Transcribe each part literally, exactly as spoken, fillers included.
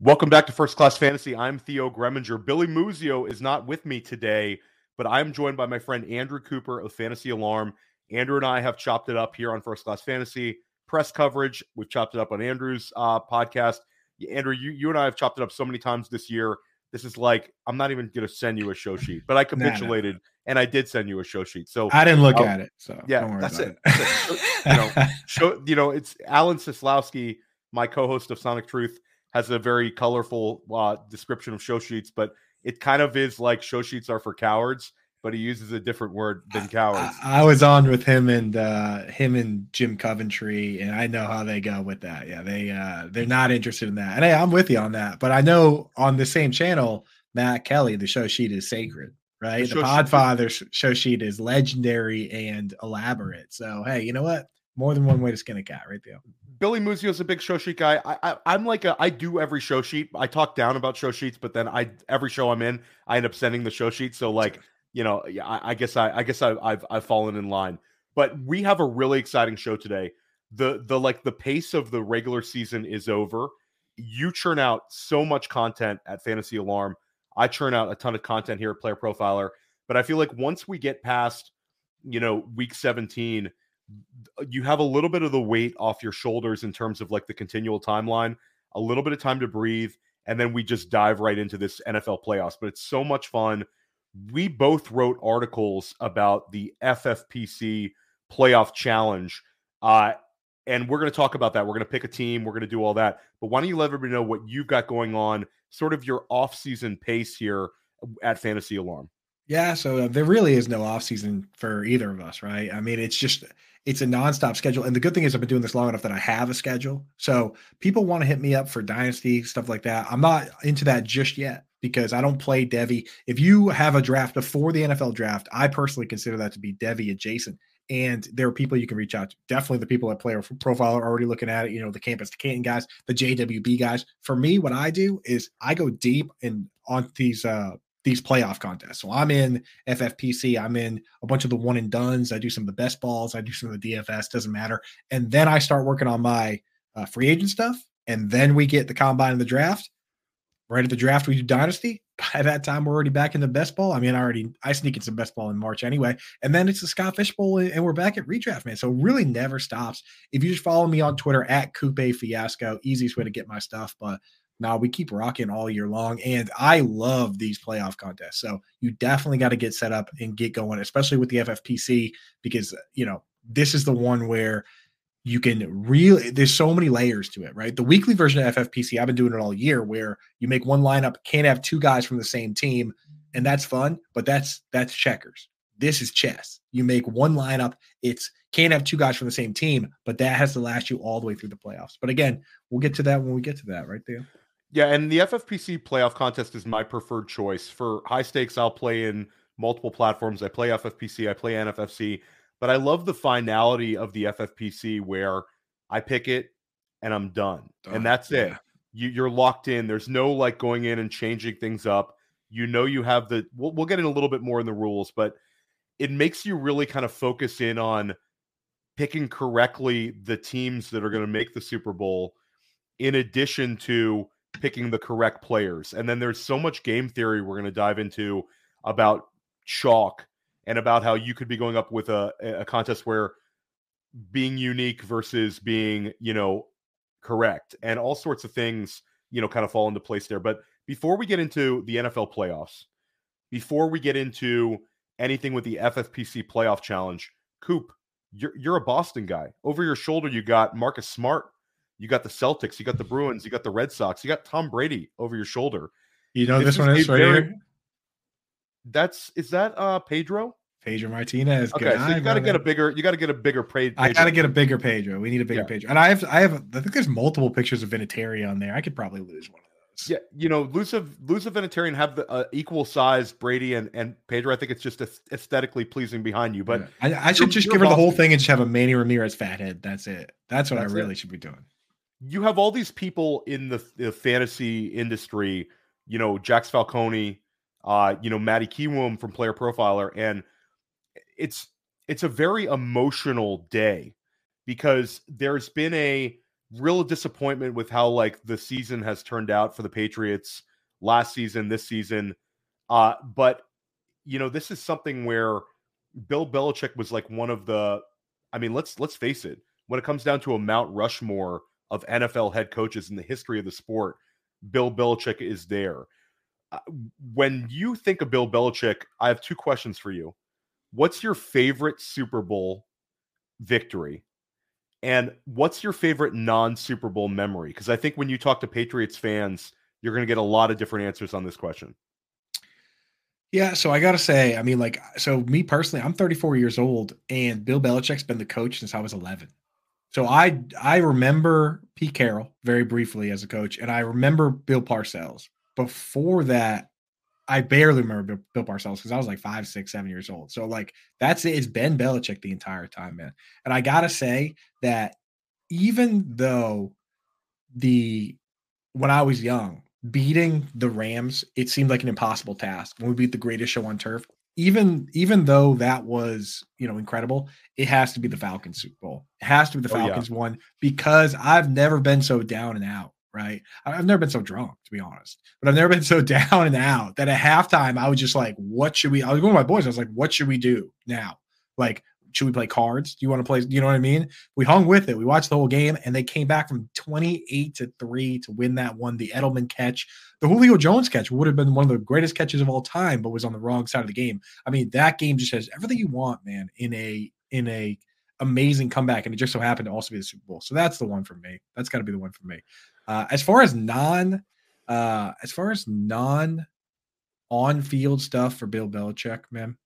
Welcome back to First Class Fantasy. I'm Theo Greminger. Billy Muzio is not with me today, but I'm joined by my friend Andrew Cooper of Fantasy Alarm. Andrew and I have chopped it up here on First Class Fantasy. Press coverage, we've chopped it up on Andrew's uh, podcast. Andrew, you, you and I have chopped it up so many times this year. This is like, I'm not even going to send you a show sheet, but I capitulated, nah, no. and I did send you a show sheet. So I didn't look uh, at it, so yeah, don't worry that's about it. it. That's it. you, know, show, you know, it's Alan Sislowski, my co-host of Sonic Truth, has a very colorful uh, description of show sheets, but it kind of is like show sheets are for cowards, but he uses a different word than cowards. I, I was on with him and uh, him and Jim Coventry, and I know how they go with that. Yeah, they uh, they're not interested in that, and hey, I'm with you on that. But I know on the same channel, Matt Kelly, the show sheet is sacred, right? The, the Podfather sheet. show sheet is legendary and elaborate. So hey, you know what? More than one way to skin a cat, right there. Billy Muzio is a big show sheet guy. I, I, I'm like a, I do every show sheet. I talk down about show sheets, but then I every show I'm in, I end up sending the show sheet. So like, you know, yeah, I, I guess I, I guess I, I've I've fallen in line. But we have a really exciting show today. The the like the pace of the regular season is over. You churn out so much content at Fantasy Alarm. I churn out a ton of content here at Player Profiler. But I feel like once we get past, you know, week seventeen, you have a little bit of the weight off your shoulders in terms of like the continual timeline, a little bit of time to breathe, and then we just dive right into this N F L playoffs. But it's so much fun. We both wrote articles about the F F P C playoff challenge, uh, and we're going to talk about that. We're going to pick a team. We're going to do all that. But why don't you let everybody know what you've got going on, sort of your off-season pace here at Fantasy Alarm? Yeah, so uh, there really is no off season for either of us, right? I mean, it's just it's a nonstop schedule, and the good thing is I've been doing this long enough that I have a schedule. So people want to hit me up for dynasty stuff like that. I'm not into that just yet because I don't play Devy. If you have a draft before the N F L draft, I personally consider that to be Devy adjacent. And there are people you can reach out to. Definitely the people at Player Profile are already looking at it. You know, the Campus to Canton guys, the J W B guys. For me, what I do is I go deep and on these uh these playoff contests. So I'm in F F P C. I'm in a bunch of the one and dones. I do some of the best balls. I do some of the D F S, doesn't matter. And then I start working on my uh, free agent stuff. And then we get the combine and the draft. Right at the draft, we do dynasty. By that time, we're already back in the best ball. I mean, I already, I sneak in some best ball in March anyway. And then it's the Scott Fish Bowl and we're back at redraft, man. So it really never stops. If you just follow me on Twitter at Coupe Fiasco, easiest way to get my stuff. But now we keep rocking all year long, and I love these playoff contests. So you definitely got to get set up and get going, especially with the F F P C, because, you know, this is the one where you can really – there's so many layers to it, right? The weekly version of F F P C, I've been doing it all year, where you make one lineup, can't have two guys from the same team, and that's fun, but that's that's checkers. This is chess. You make one lineup, it's can't have two guys from the same team, but that has to last you all the way through the playoffs. But again, we'll get to that when we get to that right there. Yeah, and the F F P C playoff contest is my preferred choice. For high stakes, I'll play in multiple platforms. I play F F P C, I play N F F C, but I love the finality of the F F P C where I pick it and I'm done. done. And that's yeah. it. You, you're locked in. There's no like going in and changing things up. You know you have the we'll, – we'll get in a little bit more in the rules, but it makes you really kind of focus in on picking correctly the teams that are going to make the Super Bowl in addition to – picking the correct players. And then there's so much game theory we're going to dive into about chalk and about how you could be going up with a, a contest where being unique versus being, you know, correct and all sorts of things, you know, kind of fall into place there. But before we get into the N F L playoffs, before we get into anything with the F F P C playoff challenge, Coop, you're, you're a Boston guy. Over your shoulder, you got Marcus Smart. You got the Celtics, you got the Bruins, you got the Red Sox, you got Tom Brady over your shoulder. You know this, this one is right very, here? That's is that uh Pedro? Pedro Martinez. Okay, so you got to get a bigger. You got to get a bigger Pedro. I got to get a bigger Pedro. We need a bigger yeah. Pedro. And I have, I have, I think there's multiple pictures of Vinatieri on there. I could probably lose one of those. Yeah, you know, lose a lose a Vinatieri and have the uh, equal size Brady and and Pedro. I think it's just aesthetically pleasing behind you. But yeah. I, I should just give her the whole thing and just have a Manny Ramirez fathead. That's it. That's what That's I really it. should be doing. You have all these people in the, the fantasy industry, you know, Jax Falcone, uh, you know, Matty Kiwoom from Player Profiler, and it's it's a very emotional day because there's been a real disappointment with how like the season has turned out for the Patriots last season, this season. Uh, but you know, this is something where Bill Belichick was like one of the, I mean, let's let's face it, when it comes down to a Mount Rushmore of N F L head coaches in the history of the sport, Bill Belichick is there. Uh, when you think of Bill Belichick, I have two questions for you. What's your favorite Super Bowl victory? And what's your favorite non-Super Bowl memory? Because I think when you talk to Patriots fans, you're going to get a lot of different answers on this question. Yeah, so I gotta say, I mean, like, so me personally, I'm thirty-four years old, and Bill Belichick's been the coach since I was eleven. So I I remember Pete Carroll very briefly as a coach, and I remember Bill Parcells. Before that, I barely remember Bill, Bill Parcells because I was like five, six, seven years old. So like that's it. It's Ben Belichick the entire time, man. And I gotta say that even though the when I was young, beating the Rams, it seemed like an impossible task when we beat the greatest show on turf. Even even though that was, you know, incredible, it has to be the Falcons Super Bowl. It has to be the Falcons oh, yeah. one because I've never been so down and out, right? I've never been so drunk, to be honest, but I've never been so down and out that at halftime I was just like, what should we, I was going with my boys. I was like, what should we do now? Like, should we play cards? Do you want to play? You know what I mean? We hung with it. We watched the whole game, and they came back from twenty-eight to three to win that one. The Edelman catch, the Julio Jones catch would have been one of the greatest catches of all time, but was on the wrong side of the game. I mean, that game just has everything you want, man, in a in a amazing comeback, and it just so happened to also be the Super Bowl. So that's the one for me. That's got to be the one for me. Uh, as far as non, uh, as far as non on-field stuff for Bill Belichick, man.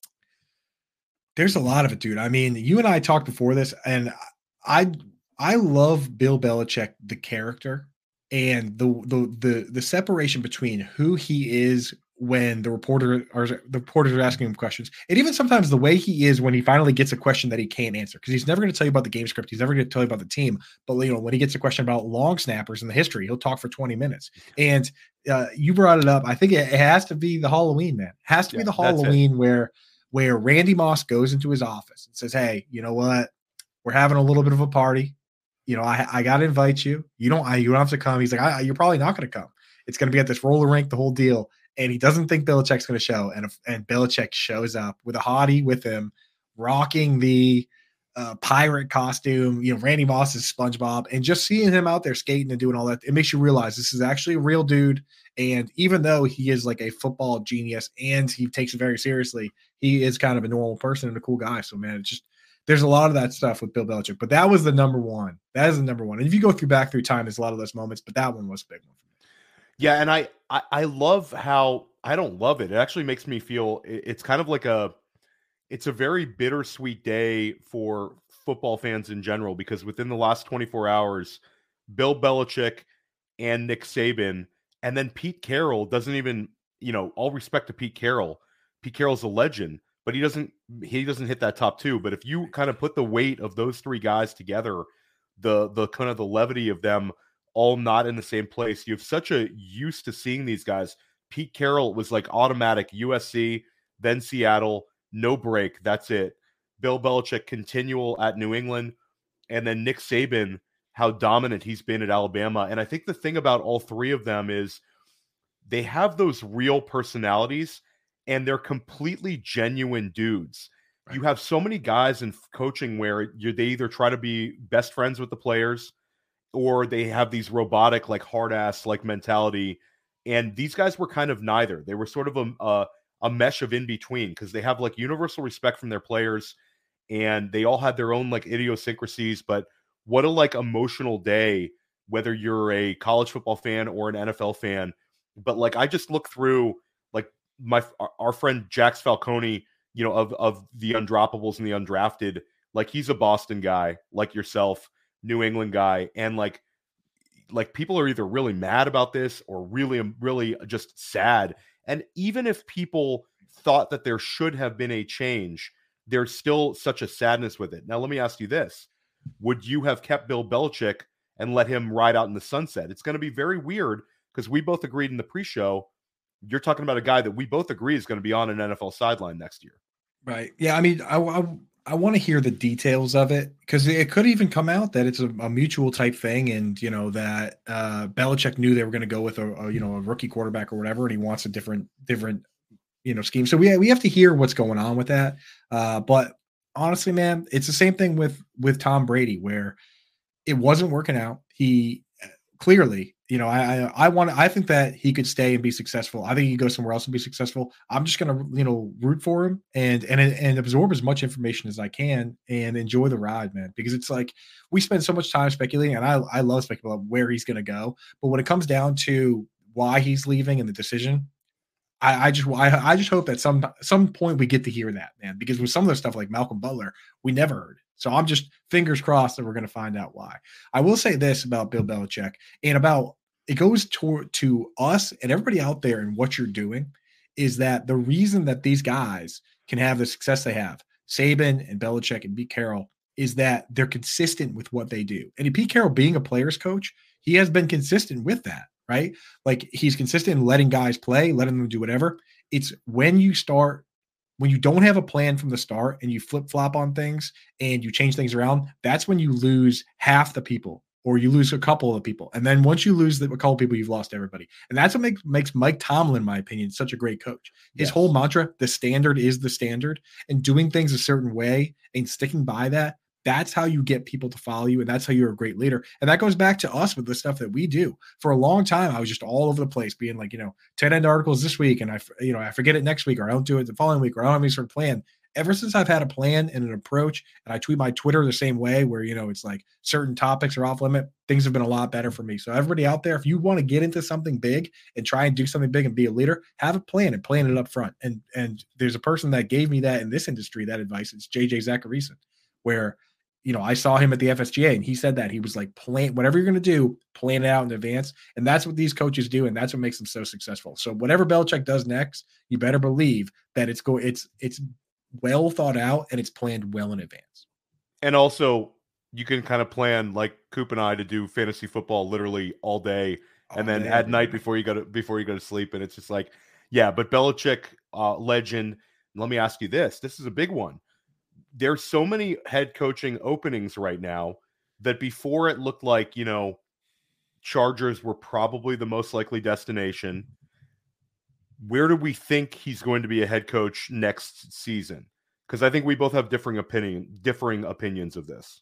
There's a lot of it, dude. I mean, you and I talked before this, and I I love Bill Belichick, the character, and the the the the separation between who he is when the reporter or the reporters are asking him questions, and even sometimes the way he is when he finally gets a question that he can't answer, because he's never going to tell you about the game script, he's never going to tell you about the team, but you know when he gets a question about long snappers in the history, he'll talk for twenty minutes. And uh, you brought it up. I think it, it has to be the Halloween, man. It has to yeah, be the Halloween where. where Randy Moss goes into his office and says, hey, you know what? We're having a little bit of a party. You know, I, I got to invite you. You don't, I, you don't have to come. He's like, I, you're probably not going to come. It's going to be at this roller rink, the whole deal. And he doesn't think Belichick's going to show. And, and Belichick shows up with a hottie with him, rocking the uh, pirate costume. You know, Randy Moss is SpongeBob, and just seeing him out there skating and doing all that, it makes you realize this is actually a real dude. And even though he is like a football genius and he takes it very seriously, he is kind of a normal person and a cool guy. So, man, it's just there's a lot of that stuff with Bill Belichick. But that was the number one. That is the number one. And if you go through back through time, there's a lot of those moments, but that one was a big one for me. Yeah, and I I, I love how I don't love it. It actually makes me feel it's kind of like a it's a very bittersweet day for football fans in general, because within the last twenty-four hours, Bill Belichick and Nick Saban, and then Pete Carroll doesn't even, you know, all respect to Pete Carroll. Pete Carroll's a legend, but he doesn't he doesn't hit that top two. But if you kind of put the weight of those three guys together, the the kind of the levity of them all not in the same place, you have such a used to seeing these guys. Pete Carroll was like automatic U S C, then Seattle, no break. That's it. Bill Belichick continual at New England, and then Nick Saban, how dominant he's been at Alabama. And I think the thing about all three of them is they have those real personalities, and they're completely genuine dudes. Right. You have so many guys in coaching where you they either try to be best friends with the players, or they have these robotic, like hard ass like mentality. And these guys were kind of neither. They were sort of a a, a mesh of in between, because they have like universal respect from their players, and they all had their own like idiosyncrasies. But what a like emotional day, whether you're a college football fan or an N F L fan. But like I just look through like my our friend Jax Falcone, you know, of of the undroppables and the undrafted. Like he's a Boston guy, like yourself, New England guy, and like like people are either really mad about this or really really just sad. And even if people thought that there should have been a change, there's still such a sadness with it. Now let me ask you this: would you have kept Bill Belichick and let him ride out in the sunset? It's going to be very weird, because we both agreed in the pre-show, you're talking about a guy that we both agree is going to be on an N F L sideline next year. Right. Yeah. I mean, I, I, I want to hear the details of it because it could even come out that it's a, a mutual type thing, and you know that uh, Belichick knew they were going to go with a, a you know a rookie quarterback or whatever, and he wants a different different you know scheme. So we we have to hear what's going on with that. Uh, but honestly, man, it's the same thing with with Tom Brady where it wasn't working out. He clearly, you know, I I, I want I think that he could stay and be successful. I think he could go somewhere else and be successful. I'm just gonna, you know, root for him and and and absorb as much information as I can and enjoy the ride, man. Because it's like we spend so much time speculating, and I I love speculating where he's gonna go. But when it comes down to why he's leaving and the decision, I, I just I, I just hope that some some point we get to hear that, man, because with some of the stuff like Malcolm Butler, we never heard it. So I'm just fingers crossed that we're going to find out why. I will say this about Bill Belichick and about it goes to, to us and everybody out there and what you're doing is that the reason that these guys can have the success they have, Saban and Belichick and Pete Carroll, is that they're consistent with what they do. And Pete Carroll being a player's coach, he has been consistent with that. Right? Like he's consistent in letting guys play, letting them do whatever. It's when you start, when you don't have a plan from the start and you flip flop on things and you change things around, that's when you lose half the people or you lose a couple of the people. And then once you lose the, a couple of people, you've lost everybody. And that's what makes, makes Mike Tomlin, in my opinion, such a great coach. His yes. whole mantra, the standard is the standard, and doing things a certain way and sticking by that. That's how you get people to follow you, and that's how you're a great leader. And that goes back to us with the stuff that we do. For a long time, I was just all over the place, being like, you know, ten end articles this week, and I, you know, I forget it next week, or I don't do it the following week, or I don't have any sort of plan. Ever since I've had a plan and an approach, and I tweet my Twitter the same way, where you know it's like certain topics are off limit, things have been a lot better for me. So everybody out there, if you want to get into something big and try and do something big and be a leader, have a plan and plan it up front. And and there's a person that gave me that in this industry, that advice. It's J J Zacharyson, where you know, I saw him at the F S G A and he said that he was like, plan whatever you're going to do, plan it out in advance. And that's what these coaches do. And that's what makes them so successful. So whatever Belichick does next, you better believe that it's go it's, it's well thought out and it's planned well in advance. And also you can kind of plan like Coop and I to do fantasy football literally all day. All and then day, at night before you go to, before you go to sleep. And it's just like, yeah, but Belichick, uh, legend. Let me ask you this. This is a big one. There's so many head coaching openings right now that before it looked like, you know, Chargers were probably the most likely destination. Where do we think he's going to be a head coach next season? Because I think we both have differing opinion, differing opinions of this.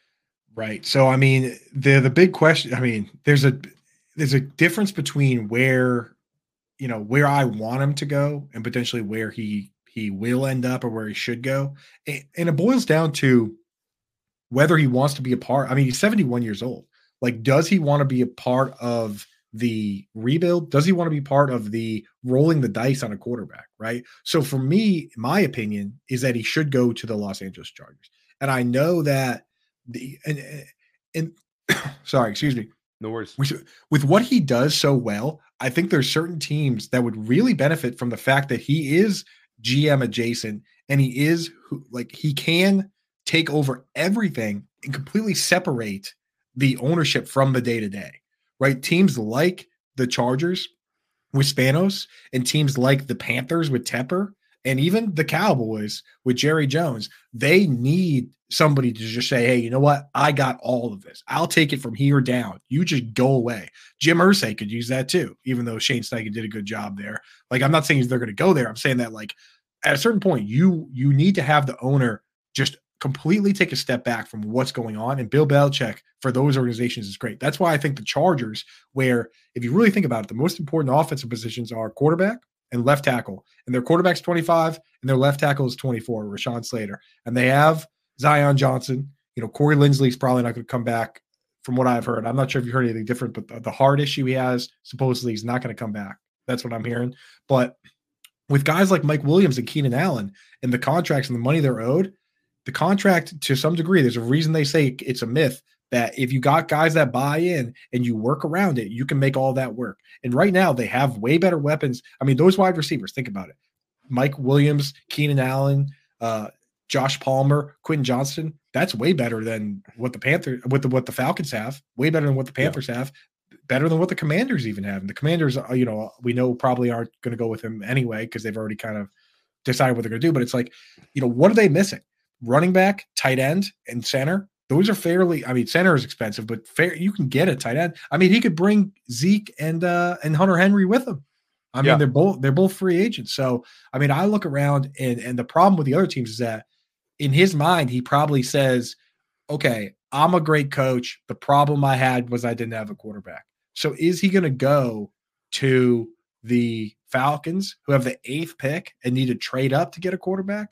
Right. So, I mean, the the big question, I mean, there's a there's a difference between where, you know, where I want him to go and potentially where he he will end up or where he should go. And it boils down to whether he wants to be a part. I mean, he's seventy-one years old. Like, does he want to be a part of the rebuild? Does he want to be part of the rolling the dice on a quarterback? Right. So for me, my opinion is that he should go to the Los Angeles Chargers. And I know that the, and, and sorry, excuse me. No worries. With what he does so well, I think there's certain teams that would really benefit from the fact that he is G M adjacent and he is who, like, he can take over everything and completely separate the ownership from the day to day, right? Teams like the Chargers with Spanos and teams like the Panthers with Tepper and even the Cowboys with Jerry Jones, they need somebody to just say, hey, you know what? I got all of this. I'll take it from here down. You just go away. Jim Irsay could use that too, even though Shane Steichen did a good job there. Like, I'm not saying they're going to go there. I'm saying that, like, at a certain point, you you need to have the owner just completely take a step back from what's going on. And Bill Belichick for those organizations is great. That's why I think the Chargers, where if you really think about it, the most important offensive positions are quarterback and left tackle. And their quarterback's twenty-five and their left tackle is twenty-four, Rashawn Slater. And they have Zion Johnson. You know, Corey Linsley's probably not going to come back from what I've heard. I'm not sure if you heard anything different, but the, the heart issue he has, supposedly he's not going to come back. That's what I'm hearing. But with guys like Mike Williams and Keenan Allen and the contracts and the money they're owed, the contract, to some degree, there's a reason they say it's a myth that if you got guys that buy in and you work around it, you can make all that work. And right now they have way better weapons. I mean, those wide receivers, think about it. Mike Williams, Keenan Allen, uh, Josh Palmer, Quentin Johnston, that's way better than what the Panthers, what the, what the Falcons have, way better than what the Panthers yeah. have, better than what the Commanders even have. And the Commanders, you know, we know probably aren't going to go with him anyway, because they've already kind of decided what they're going to do. But it's like, you know, what are they missing? running back, tight end, and center. Those are fairly, I mean, center is expensive, but fair, you can get a tight end. I mean, he could bring Zeke and uh and Hunter Henry with him. I Yeah. mean, they're both they're both free agents. So I mean, I look around and and the problem with the other teams is that in his mind, he probably says, okay, I'm a great coach. The problem I had was I didn't have a quarterback. So is he going to go to the Falcons, who have the eighth pick and need to trade up to get a quarterback?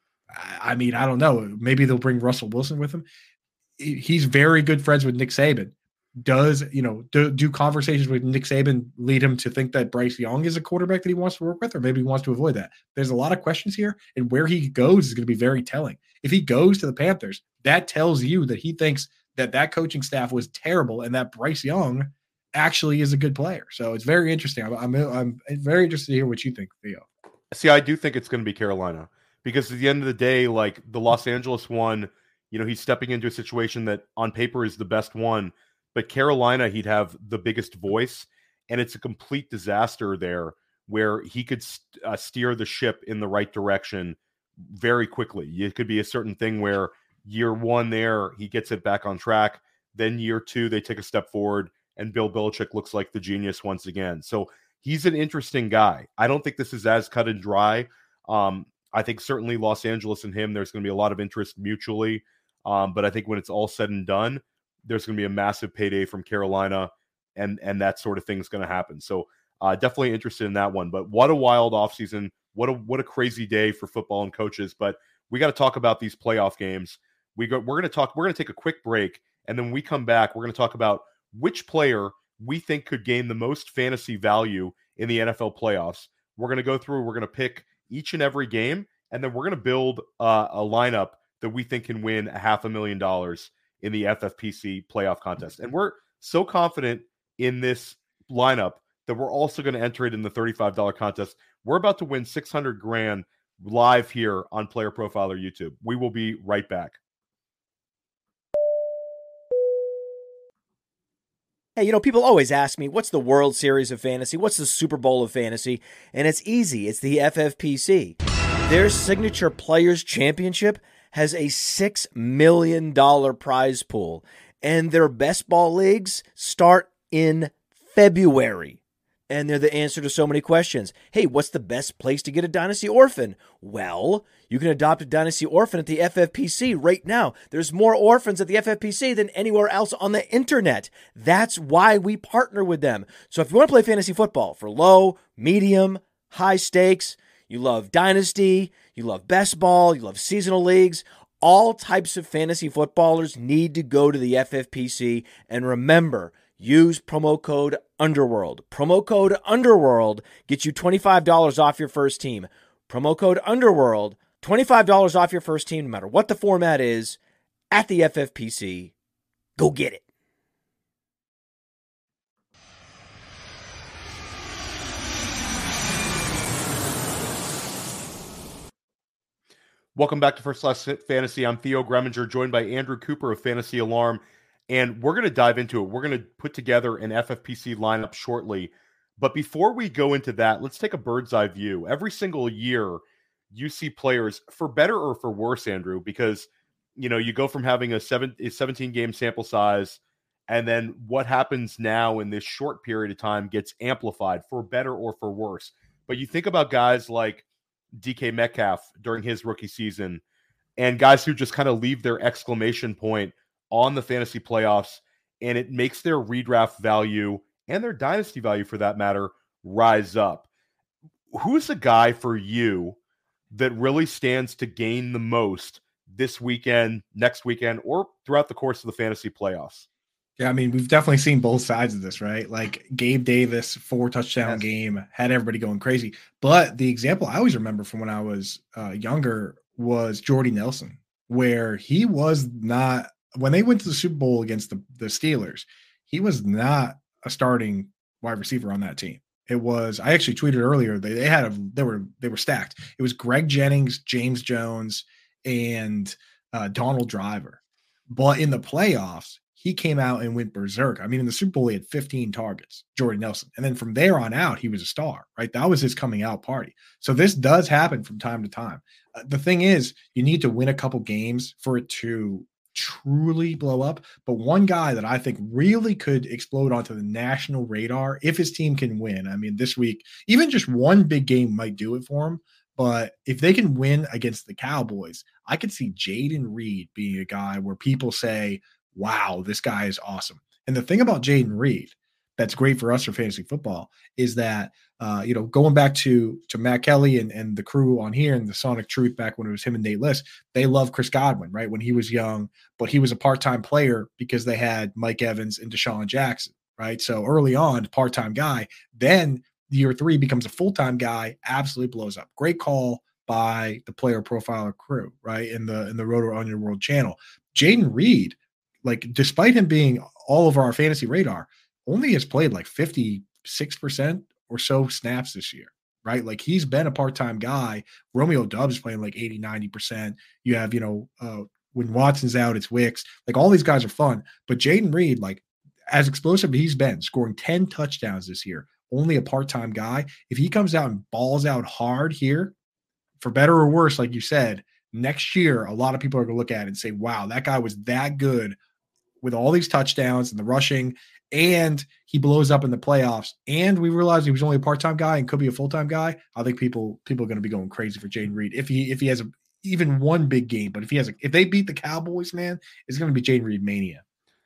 I mean, I don't know. Maybe they'll bring Russell Wilson with him. He's very good friends with Nick Saban. Does, you know, do, do conversations with Nick Saban lead him to think that Bryce Young is a quarterback that he wants to work with, or maybe he wants to avoid that? There's a lot of questions here, and where he goes is going to be very telling. If he goes to the Panthers, that tells you that he thinks that that coaching staff was terrible and that Bryce Young actually is a good player. So it's very interesting. I'm, I'm, I'm very interested to hear what you think, Theo. See, I do think it's going to be Carolina, because at the end of the day, like the Los Angeles one, you know, he's stepping into a situation that on paper is the best one, but Carolina, he'd have the biggest voice, and it's a complete disaster there where he could st- uh, steer the ship in the right direction very quickly. It could be a certain thing where year one there, he gets it back on track. Then year two, they take a step forward, and Bill Belichick looks like the genius once again. So he's an interesting guy. I don't think this is as cut and dry. Um, I think certainly Los Angeles and him, there's going to be a lot of interest mutually. Um, but I think when it's all said and done, there's going to be a massive payday from Carolina, and and that sort of thing is going to happen. So uh, definitely interested in that one. But what a wild offseason. What a what a crazy day for football and coaches. But we got to talk about these playoff games. We go. We're going to talk. We're going to take a quick break, and then when we come back, we're going to talk about which player we think could gain the most fantasy value in the N F L playoffs. We're going to go through. We're going to pick each and every game, and then we're going to build uh, a lineup that we think can win a half a million dollars in the F F P C playoff contest. And we're so confident in this lineup that we're also going to enter it in the thirty-five dollars contest. We're about to win six hundred grand live here on Player Profiler YouTube. We will be right back. Hey, you know, people always ask me, what's the World Series of Fantasy? What's the Super Bowl of Fantasy? And it's easy. It's the F F P C. Their signature Players Championship has a six million dollars prize pool, and their best ball leagues start in February. And they're the answer to so many questions. Hey, what's the best place to get a Dynasty Orphan? Well, you can adopt a Dynasty Orphan at the F F P C right now. There's more orphans at the F F P C than anywhere else on the internet. That's why we partner with them. So if you want to play fantasy football for low, medium, high stakes, you love Dynasty, you love best ball, you love seasonal leagues, all types of fantasy footballers need to go to the F F P C. And remember, use promo code Underworld. Promo code Underworld gets you twenty-five dollars off your first team. Promo code Underworld, twenty-five dollars off your first team, no matter what the format is, at the F F P C. Go get it. Welcome back to First Class Fantasy. I'm Theo Greminger, joined by Andrew Cooper of Fantasy Alarm. And we're going to dive into it. We're going to put together an F F P C lineup shortly. But before we go into that, let's take a bird's eye view. Every single year, you see players, for better or for worse, Andrew, because, you know, you go from having a, seven, a seventeen-game sample size, and then what happens now in this short period of time gets amplified, for better or for worse. But you think about guys like D K Metcalf during his rookie season, and guys who just kind of leave their exclamation point on the fantasy playoffs, and it makes their redraft value and their dynasty value, for that matter, rise up. Who's the guy for you that really stands to gain the most this weekend, next weekend, or throughout the course of the fantasy playoffs? Yeah, I mean, we've definitely seen both sides of this, right? Like Gabe Davis, four touchdown yes. game, had everybody going crazy. But the example I always remember from when I was uh, younger was Jordy Nelson, where he was not, when they went to the Super Bowl against the, the Steelers, he was not a starting wide receiver on that team. It was, I actually tweeted earlier, they, they had a, they were, they were stacked. It was Greg Jennings, James Jones, and uh, Donald Driver. But in the playoffs, he came out and went berserk. I mean, in the Super Bowl, he had fifteen targets, Jordan Nelson. And then from there on out, he was a star, right? That was his coming out party. So this does happen from time to time. Uh, the thing is, you need to win a couple games for it to truly blow up. But one guy that I think really could explode onto the national radar if his team can win. I mean, this week, even just one big game might do it for him. But if they can win against the Cowboys, I could see Jayden Reed being a guy where people say, wow, this guy is awesome. And the thing about Jayden Reed that's great for us for fantasy football is that, uh, you know, going back to to Matt Kelly and, and the crew on here and the Sonic Truth back when it was him and Nate List, they love Chris Godwin, right? When he was young, but he was a part-time player because they had Mike Evans and Deshaun Jackson, right? So early on, part-time guy. Then year three becomes a full-time guy, absolutely blows up. Great call by the Player Profiler crew, right? In the in the Roto Onion World channel. Jayden Reed, like despite him being all over our fantasy radar, only has played like fifty-six percent or so snaps this year, right? Like he's been a part-time guy. Romeo Doubs playing like eighty, ninety percent. You have, you know, uh, when Watson's out, it's Wicks. Like all these guys are fun. But Jayden Reed, like as explosive as he's been, scoring ten touchdowns this year, only a part-time guy. If he comes out and balls out hard here, for better or worse, like you said, next year, a lot of people are going to look at it and say, wow, that guy was that good with all these touchdowns and the rushing, and he blows up in the playoffs. And we realize he was only a part-time guy and could be a full-time guy. I think people people are going to be going crazy for Jayden Reed if he if he has a, even one big game. But if he has a, if they beat the Cowboys, man, it's going to be Jayden Reed mania.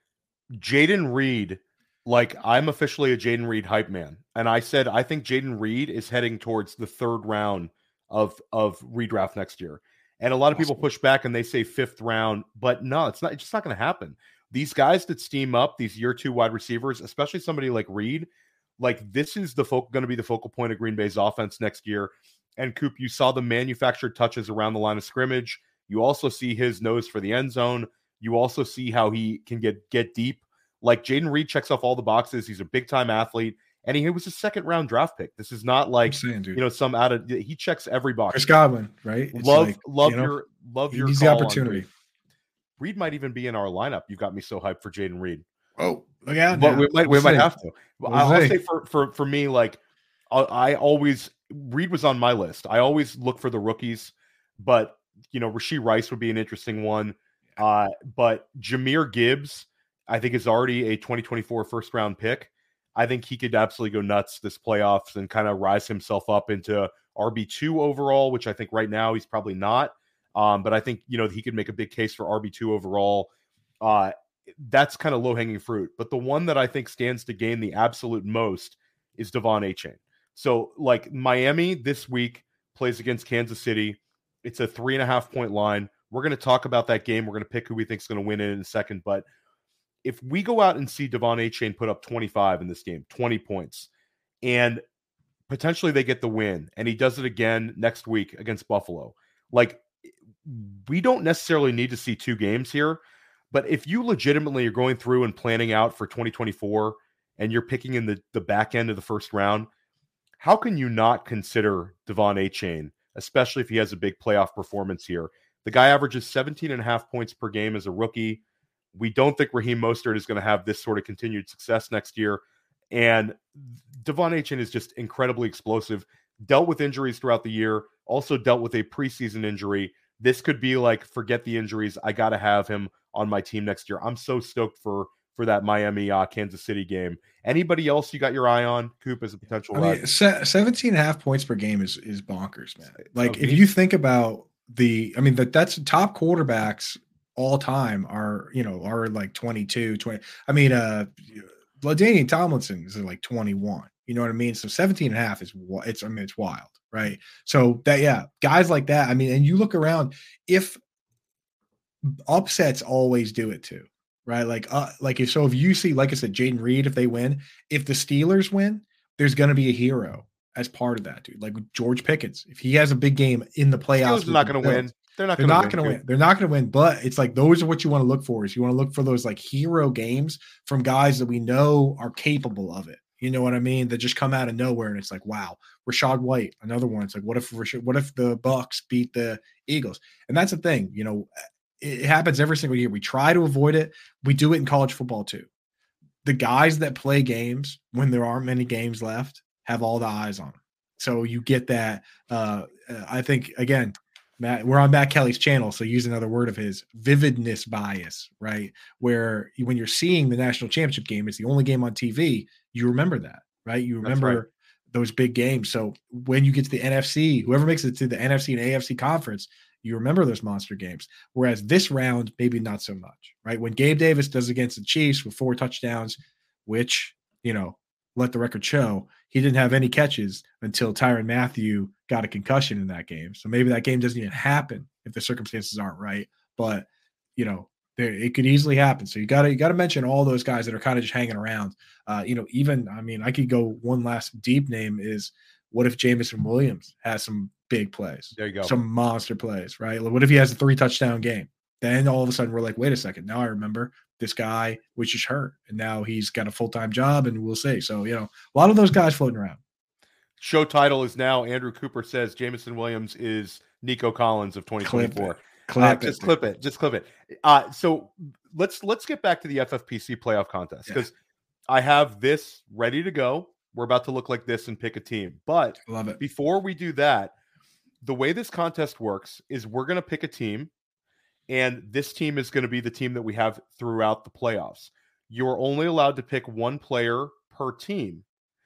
Jayden Reed, like I'm officially a Jayden Reed hype man, and I said I think Jayden Reed is heading towards the third round of of redraft next year. And a lot of people push back and they say fifth round, but no, it's not. It's just not going to happen. These guys that steam up, these year two wide receivers, especially somebody like Reed, like this is the focal, going to be the focal point of Green Bay's offense next year. And Coop, you saw the manufactured touches around the line of scrimmage. You also see his nose for the end zone. You also see how he can get get deep. Like Jayden Reed checks off all the boxes. He's a big time athlete, and he was a second round draft pick. This is not like saying, you know some out of he checks every box. Chris Godwin, right? It's love like, love you know, your love your he's the opportunity. Reed might even be in our lineup. You got me so hyped for Jayden Reed. Oh, look out! But now. we might we We'll might see. have to. We'll I'll, I'll see. say for for for me, like I, I always Reed was on my list. I always look for the rookies, but you know Rashee Rice would be an interesting one. Uh, but Jahmyr Gibbs, I think, is already a twenty twenty-four first round pick. I think he could absolutely go nuts this playoffs and kind of rise himself up into R B two overall, which I think right now he's probably not. Um, but I think, you know, he could make a big case for R B two overall. Uh, that's kind of low-hanging fruit. But the one that I think stands to gain the absolute most is Devon Achane. So, like, Miami this week plays against Kansas City. It's a three and a half point line. We're going to talk about that game. We're going to pick who we think is going to win it in a second. But if we go out and see Devon Achane put up twenty-five in this game, twenty points, and potentially they get the win, and he does it again next week against Buffalo, like, we don't necessarily need to see two games here, but if you legitimately are going through and planning out for twenty twenty-four and you're picking in the, the back end of the first round, how can you not consider Devon Achane, especially if he has a big playoff performance here? The guy averages seventeen and a half points per game as a rookie. We don't think Raheem Mostert is going to have this sort of continued success next year. And Devon Achane is just incredibly explosive, dealt with injuries throughout the year, also dealt with a preseason injury. This could be like, forget the injuries. I got to have him on my team next year. I'm so stoked for for that Miami uh, Kansas City game. Anybody else you got your eye on, Coop, as a potential? I mean, se- seventeen and a half points per game is is bonkers, man. Like, Uh, if you think about the, I mean, that that's top quarterbacks all time are, you know, are like twenty-two, twenty. I mean, uh, LaDainian Tomlinson is like twenty-one. You know what I mean? So seventeen and a half is, wi- it's, I mean, it's wild, right? So that, yeah, guys like that. I mean, and you look around, if upsets always do it too, right? Like, uh, like if, so if you see, like I said, Jayden Reed, if they win, if the Steelers win, there's going to be a hero as part of that, dude. Like George Pickens, if he has a big game in the playoffs, Steelers are not going to win. They're not They're going not going to win. They're not going to win, but it's like those are what you want to look for. Is you want to look for those like hero games from guys that we know are capable of it. You know what I mean? That just come out of nowhere, and it's like, wow, Rachaad White, another one. It's like, what if Rashad, what if the Bucks beat the Eagles? And that's the thing, you know. it happens every single year. We try to avoid it. We do it in college football too. The guys that play games when there aren't many games left have all the eyes on them. So you get that. Uh, I think, again, Matt, we're on Matt Kelly's channel, so use another word of his, vividness bias, right? Where when you're seeing the national championship game, it's the only game on T V, you remember that, right? You remember right. those big games. So when you get to the N F C, whoever makes it to the N F C and A F C conference, you remember those monster games. Whereas this round, maybe not so much, right? When Gabe Davis does against the Chiefs with four touchdowns, which, you know, let the record show, he didn't have any catches until Tyrann Mathieu got a concussion in that game. So maybe that game doesn't even happen if the circumstances aren't right. But, you know, there, it could easily happen. So you got to you got to mention all those guys that are kind of just hanging around. Uh, you know, even, I mean, I could go one last deep name is, what if Jameson Williams has some big plays? There you go. Some monster plays, right? Like, what if he has a three touchdown game? Then all of a sudden we're like, wait a second. Now I remember this guy was just hurt, and now he's got a full-time job, and we'll see. So, you know, a lot of those guys floating around. Show title is now Andrew Cooper says Jameson Williams is Nico Collins of twenty twenty-four. Clip it. Clip uh, it. Just clip it. Just clip it. Uh, so let's let's get back to the F F P C playoff contest, because yeah. I have this ready to go. We're about to look like this and pick a team. But love it. Before we do that, the way this contest works is we're going to pick a team, and this team is going to be the team that we have throughout the playoffs. You're only allowed to pick one player per team.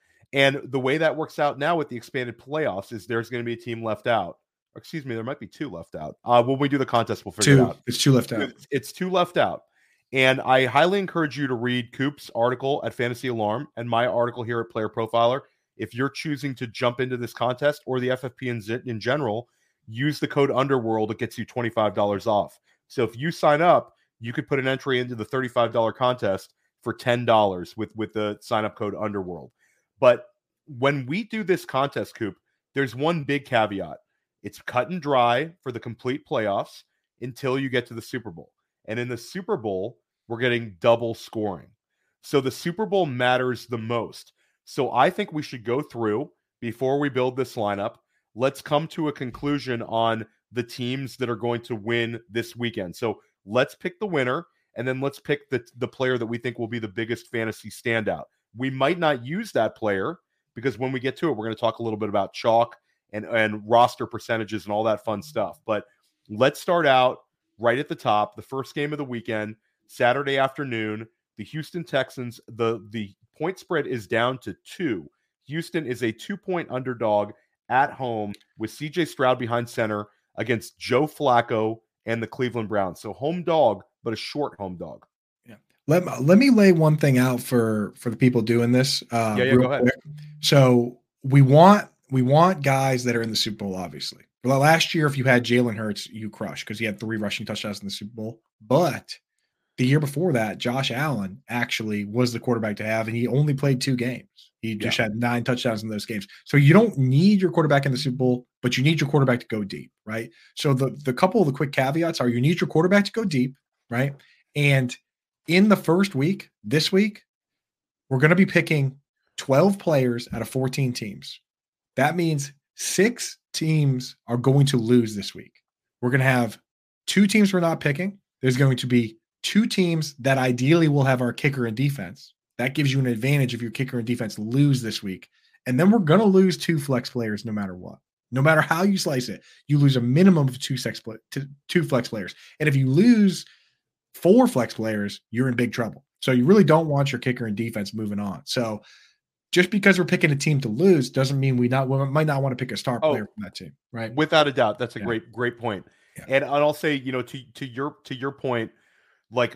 And the way that works out now with the expanded playoffs is there's going to be a team left out. Excuse me, there might be two left out. Uh, when we do the contest, we'll figure two. it out. It's two left out. It's, it's two left out. And I highly encourage you to read Coop's article at Fantasy Alarm and my article here at Player Profiler. If you're choosing to jump into this contest or the F F P in, in general, use the code Underworld. It gets you twenty-five dollars off. So if you sign up, you could put an entry into the thirty-five dollars contest for ten dollars with, with the sign-up code Underworld. But when we do this contest, Coop, there's one big caveat. It's cut and dry for the complete playoffs until you get to the Super Bowl. And in the Super Bowl, we're getting double scoring. So the Super Bowl matters the most. So I think we should go through, before we build this lineup, let's come to a conclusion on the teams that are going to win this weekend. So let's pick the winner, and then let's pick the, the player that we think will be the biggest fantasy standout. We might not use that player, because when we get to it, we're going to talk a little bit about chalk and, and roster percentages and all that fun stuff. But let's start out right at the top. The first game of the weekend, Saturday afternoon, the Houston Texans, the, the point spread is down to two. Houston is a two-point underdog at home with C J Stroud behind center against Joe Flacco and the Cleveland Browns. So home dog, but a short home dog. Yeah. Let, let me lay one thing out for, for the people doing this. Uh, yeah, yeah, go ahead. Quick. So we want, we want guys that are in the Super Bowl, obviously. Well, last year, if you had Jalen Hurts, you crushed because he had three rushing touchdowns in the Super Bowl. But the year before that, Josh Allen actually was the quarterback to have, and he only played two games. He just yeah. had nine touchdowns in those games. So you don't need your quarterback in the Super Bowl, but you need your quarterback to go deep, right? So the, the couple of the quick caveats are you need your quarterback to go deep, right? And in the first week, this week, we're going to be picking twelve players out of fourteen teams. That means six teams are going to lose this week. We're going to have two teams we're not picking. There's going to be two teams that ideally will have our kicker and defense. That gives you an advantage if your kicker and defense lose this week. And then we're going to lose two flex players no matter what. No matter how you slice it, you lose a minimum of two, sex play, two flex players. And if you lose four flex players, you're in big trouble. So you really don't want your kicker and defense moving on. So just because we're picking a team to lose doesn't mean we not we might not want to pick a star player oh, from that team, right? Without a doubt, that's a yeah. great great point. Yeah. And I'll say, you know, to to your to your point, like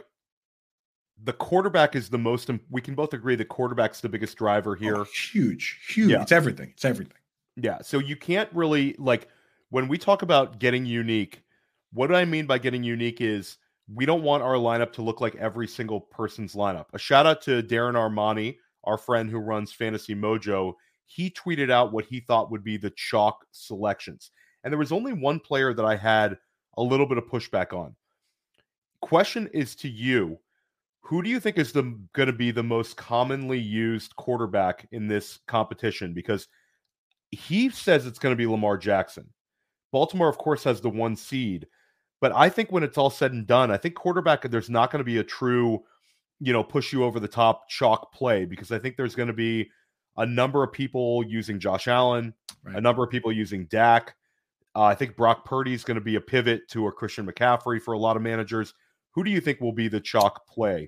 the quarterback is the most. We can both agree the quarterback's the biggest driver here. Oh, huge, huge. Yeah. It's everything. It's everything. Yeah. So you can't really like when we talk about getting unique. What I mean by getting unique is we don't want our lineup to look like every single person's lineup. A shout out to Darren Armani, our friend who runs Fantasy Mojo. He tweeted out what he thought would be the chalk selections. And there was only one player that I had a little bit of pushback on. Question is to you. Who do you think is the going to be the most commonly used quarterback in this competition? Because he says it's going to be Lamar Jackson. Baltimore, of course, has the one seed. But I think when it's all said and done, I think quarterback, there's not going to be a true, you know, push you over the top chalk play, because I think there's going to be a number of people using Josh Allen, right. a number of people using Dak. Uh, I think Brock Purdy is going to be a pivot to a Christian McCaffrey for a lot of managers. Who do you think will be the chalk play?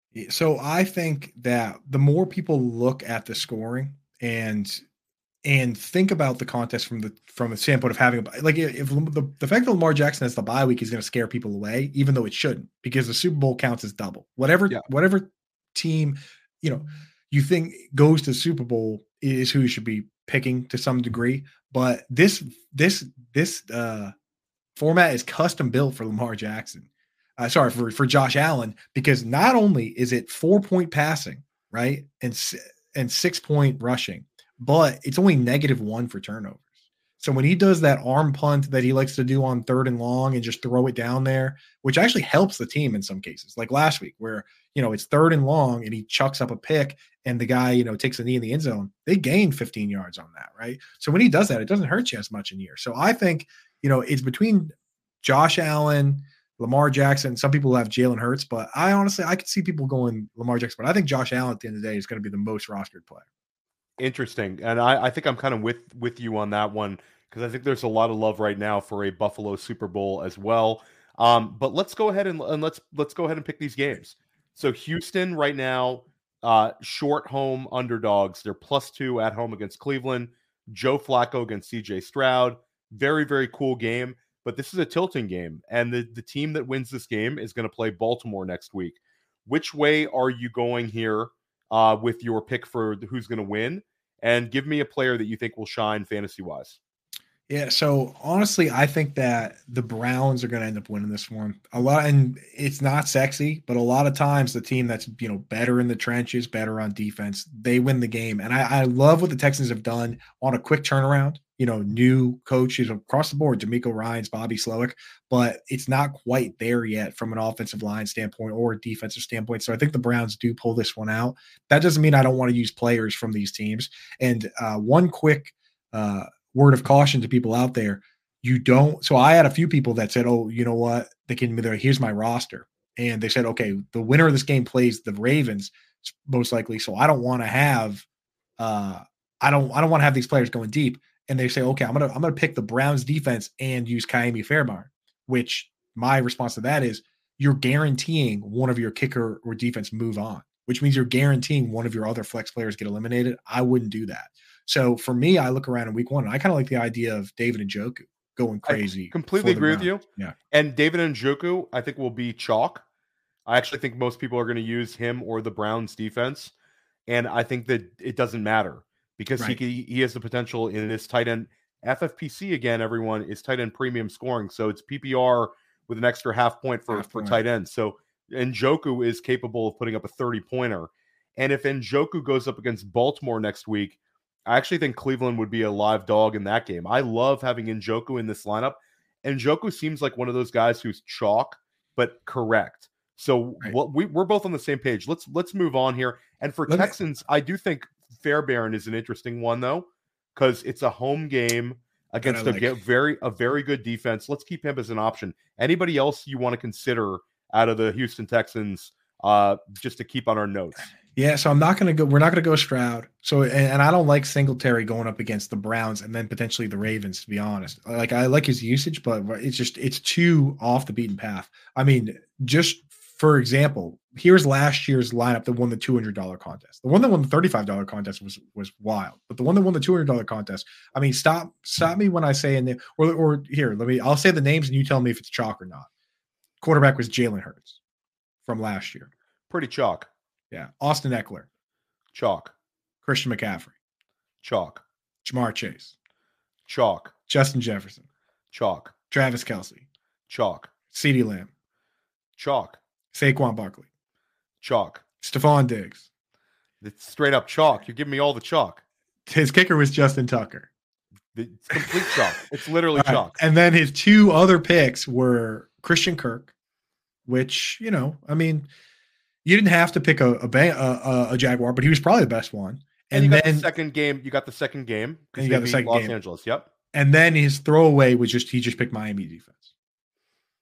So I think that the more people look at the scoring and and think about the contest from the from the standpoint of having a, like if the, the fact that Lamar Jackson has the bye week is going to scare people away, even though it shouldn't, because the Super Bowl counts as double. Whatever yeah. whatever team you know you think goes to the Super Bowl is who you should be picking to some degree. But this this this uh, format is custom built for Lamar Jackson. Uh, sorry, for, for Josh Allen, because not only is it four point passing, right, and and six point rushing, but it's only negative one for turnovers. So when he does that arm punt that he likes to do on third and long and just throw it down there, which actually helps the team in some cases, like last week where, you know, it's third and long and he chucks up a pick and the guy, you know, takes a knee in the end zone, they gain fifteen yards on that, right? So when he does that, it doesn't hurt you as much in year. So I think, you know, it's between Josh Allen, Lamar Jackson. Some people have Jalen Hurts, but I honestly, I could see people going Lamar Jackson, but I think Josh Allen at the end of the day is going to be the most rostered player. Interesting. And I, I think I'm kind of with, with you on that one, because I think there's a lot of love right now for a Buffalo Super Bowl as well. Um, but let's go ahead and, and let's, let's go ahead and pick these games. So Houston right now, uh, short home underdogs. They're plus two at home against Cleveland. Joe Flacco against C J Stroud. Very, very cool game. But this is a tilting game, and the, the team that wins this game is going to play Baltimore next week. Which way are you going here uh, with your pick for who's going to win? And give me a player that you think will shine fantasy-wise. Yeah, so honestly, I think that the Browns are going to end up winning this one. A lot, and it's not sexy, but a lot of times the team that's, you know, better in the trenches, better on defense, they win the game. And I, I love what the Texans have done on a quick turnaround. You know, new coaches across the board, D'Amico Ryans, Bobby Slowick, but it's not quite there yet from an offensive line standpoint or a defensive standpoint. So I think the Browns do pull this one out. That doesn't mean I don't want to use players from these teams. And uh, one quick uh, word of caution to people out there. You don't. So I had a few people that said, oh, you know what? They can be there. Here's my roster. And they said, okay, the winner of this game plays the Ravens most likely. So I don't want to have, uh, I don't, I don't want to have these players going deep. And they say, okay, I'm going to, I'm going to pick the Browns defense and use Kaimi Fairbairn, which my response to that is you're guaranteeing one of your kicker or defense move on, which means you're guaranteeing one of your other flex players get eliminated. I wouldn't do that. So for me, I look around in week one and I kind of like the idea of David Njoku going crazy. I completely agree Browns. with you. Yeah. And David Njoku, I think, will be chalk. I actually think most people are going to use him or the Browns defense. And I think that it doesn't matter because right. he he has the potential in this tight end. F F P C, again, everyone, is tight end premium scoring. So it's P P R with an extra half point for, half for point. tight end. So Njoku is capable of putting up a thirty-pointer. And if Njoku goes up against Baltimore next week, I actually think Cleveland would be a live dog in that game. I love having Njoku in this lineup. Njoku seems like one of those guys who's chalk, but correct. So right. what we, we're both on the same page. Let's let's move on here. And for Let Texans, me... I do think Fairbairn is an interesting one, though, because it's a home game against like. a very a very good defense. Let's keep him as an option. Anybody else you want to consider out of the Houston Texans, uh, just to keep on our notes? Yeah, so I'm not going to go. We're not going to go Stroud. So, and, and I don't like Singletary going up against the Browns and then potentially the Ravens. To be honest, like I like his usage, but it's just it's too off the beaten path. I mean, just for example, here's last year's lineup that won the two hundred dollars contest. The one that won the thirty-five dollars contest was was wild, but the one that won the two hundred dollars contest. I mean, stop stop me when I say in the or or here. Let me. I'll say the names and you tell me if it's chalk or not. Quarterback was Jalen Hurts from last year. Pretty chalk. Yeah. Austin Eckler. Chalk. Christian McCaffrey. Chalk. Jamar Chase. Chalk. Justin Jefferson. Chalk. Travis Kelce. Chalk. CeeDee Lamb. Chalk. Saquon Barkley. Chalk. Stephon Diggs. It's straight up chalk. You're giving me all the chalk. His kicker was Justin Tucker. It's complete chalk. It's literally right. chalk. And then his two other picks were Christian Kirk, which, you know, I mean, you didn't have to pick a a, a, a Jaguar, but he was probably the best one. And, and you got then the second game. You got the second game because you got the second Los game. Angeles. Yep. And then his throwaway was just he just picked Miami defense.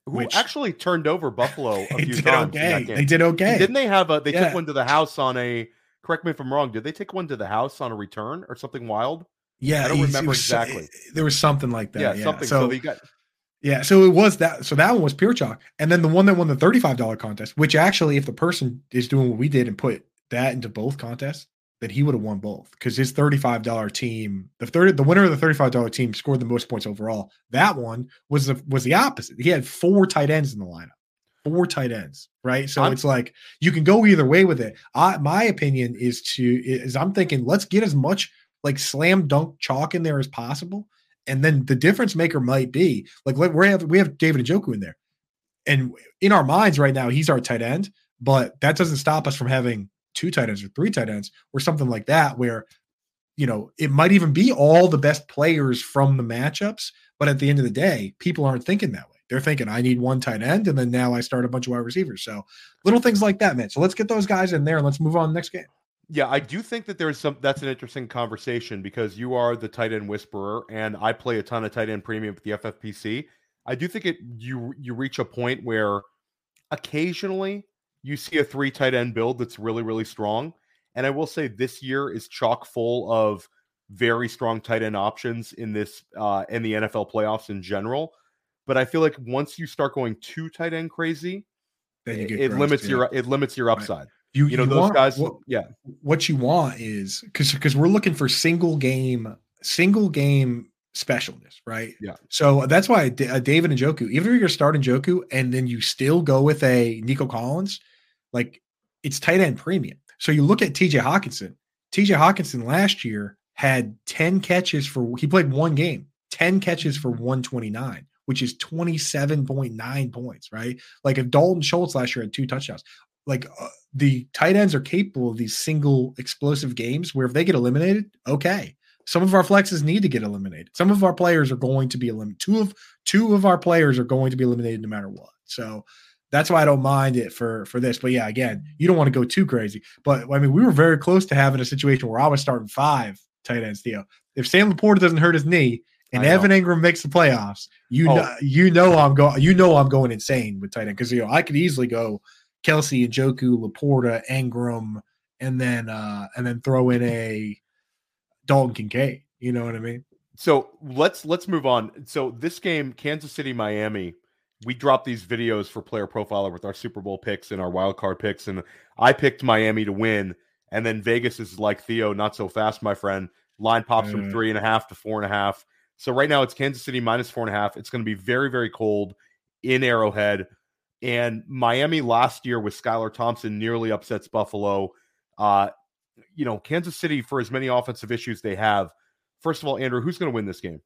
who which actually turned over Buffalo a they few did times in okay. that game. They did okay. And didn't they have a? They Yeah. took one to the house on a. Correct me if I'm wrong. Did they take one to the house on a return or something wild? Yeah, I don't he's- remember it was so- exactly. there was something like that. Yeah, Yeah, something. So, So, they got. yeah, so it was that. So that one was pure chalk, and then the one that won the thirty-five dollars contest, which actually, if the person is doing what we did and put that into both contests, then he would have won both because his thirty-five dollars team, the third, the winner of the thirty-five dollars team scored the most points overall. That one was the was the opposite. He had four tight ends in the lineup. Four tight ends, right? So I'm- it's like you can go either way with it. I, my opinion is to is I'm thinking let's get as much like slam dunk chalk in there as possible, and then the difference maker might be like let- we have we have David Njoku in there, and in our minds right now he's our tight end, but that doesn't stop us from having two tight ends or three tight ends or something like that, where you know it might even be all the best players from the matchups, but at the end of the day, people aren't thinking that way. They're thinking, I need one tight end, and then now I start a bunch of wide receivers. So little things like that, man. So let's get those guys in there and let's move on to the next game. Yeah, I do think that there's some. That's an interesting conversation because you are the tight end whisperer, and I play a ton of tight end premium with the F F P C. I do think it. You you reach a point where occasionally you see a three tight end build that's really really strong, and I will say this year is chock full of very strong tight end options in this uh, in the N F L playoffs in general. But I feel like once you start going too tight end crazy, Then you it, get it gross, limits yeah. your it limits your Right. upside. You, You know you those want- guys. What, yeah, what you want is because because we're looking for single game, single game specialness, right? Yeah. So that's why D- uh, David Njoku, even if you're starting Njoku and then you still go with a Nico Collins, like it's tight end premium. So you look at T J Hawkinson. T J Hawkinson last year had ten catches for he played one game, ten catches for one twenty-nine, which is twenty-seven point nine points, right? Like if Dalton Schultz last year had two touchdowns, like uh, the tight ends are capable of these single explosive games where if they get eliminated, okay. Some of our flexes need to get eliminated. Some of our players are going to be eliminated. Two of two of our players are going to be eliminated no matter what. So that's why I don't mind it for for this. But yeah, again, you don't want to go too crazy. But I mean, we were very close to having a situation where I was starting five tight ends. Theo, if Sam Laporta doesn't hurt his knee and I know. Evan Ingram makes the playoffs, you Oh. know, you know I'm going. You know I'm going insane with tight end because you know I could easily go Kelsey, Njoku, Laporta, Ingram, and then uh and then throw in a Dalton Kincaid. You know what I mean? So let's let's move on. So this game, Kansas City, Miami, we dropped these videos for Player Profiler with our Super Bowl picks and our wild card picks, and I picked Miami to win. And then Vegas is like, Theo, not so fast, my friend. Line pops from Uh. three and a half to four and a half. So right now it's Kansas City minus four and a half. It's going to be very, very cold in Arrowhead. And Miami last year with Skylar Thompson nearly upsets Buffalo. Uh, you know, Kansas City, for as many offensive issues they have, first of all, Andrew, who's going to win this game?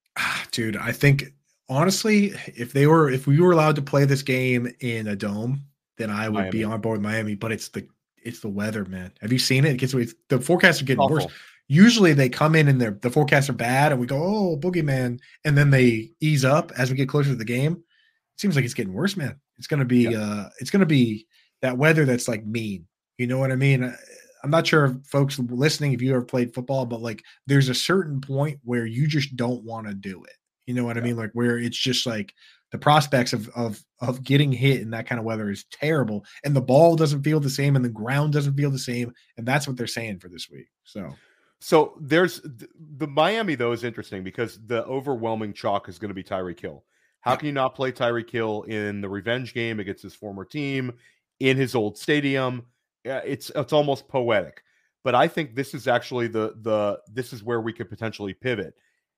Dude, I think honestly, if they were if we were allowed to play this game in a dome, then I would be Miami. on board with Miami. But it's the it's the weather, man. Have you seen it? It gets the forecasts are getting Awful. worse. Usually they come in and they're the forecasts are bad, and we go, oh, boogeyman, and then they ease up as we get closer to the game. It seems like it's getting worse, man. It's gonna be Yeah. uh it's gonna be that weather that's like mean. You know what I mean? I- I'm not sure if folks listening, if you ever played football, but like there's a certain point where you just don't want to do it. You know what I Yeah. mean? Like where it's just like the prospects of of of getting hit in that kind of weather is terrible, and the ball doesn't feel the same, and the ground doesn't feel the same, and that's what they're saying for this week. So So there's th- the Miami, though, is interesting because the overwhelming chalk is going to be Tyreek Hill. How Yeah. can you not play Tyreek Hill in the revenge game against his former team in his old stadium? Yeah, it's it's almost poetic. But I think this is actually the the this is where we could potentially pivot.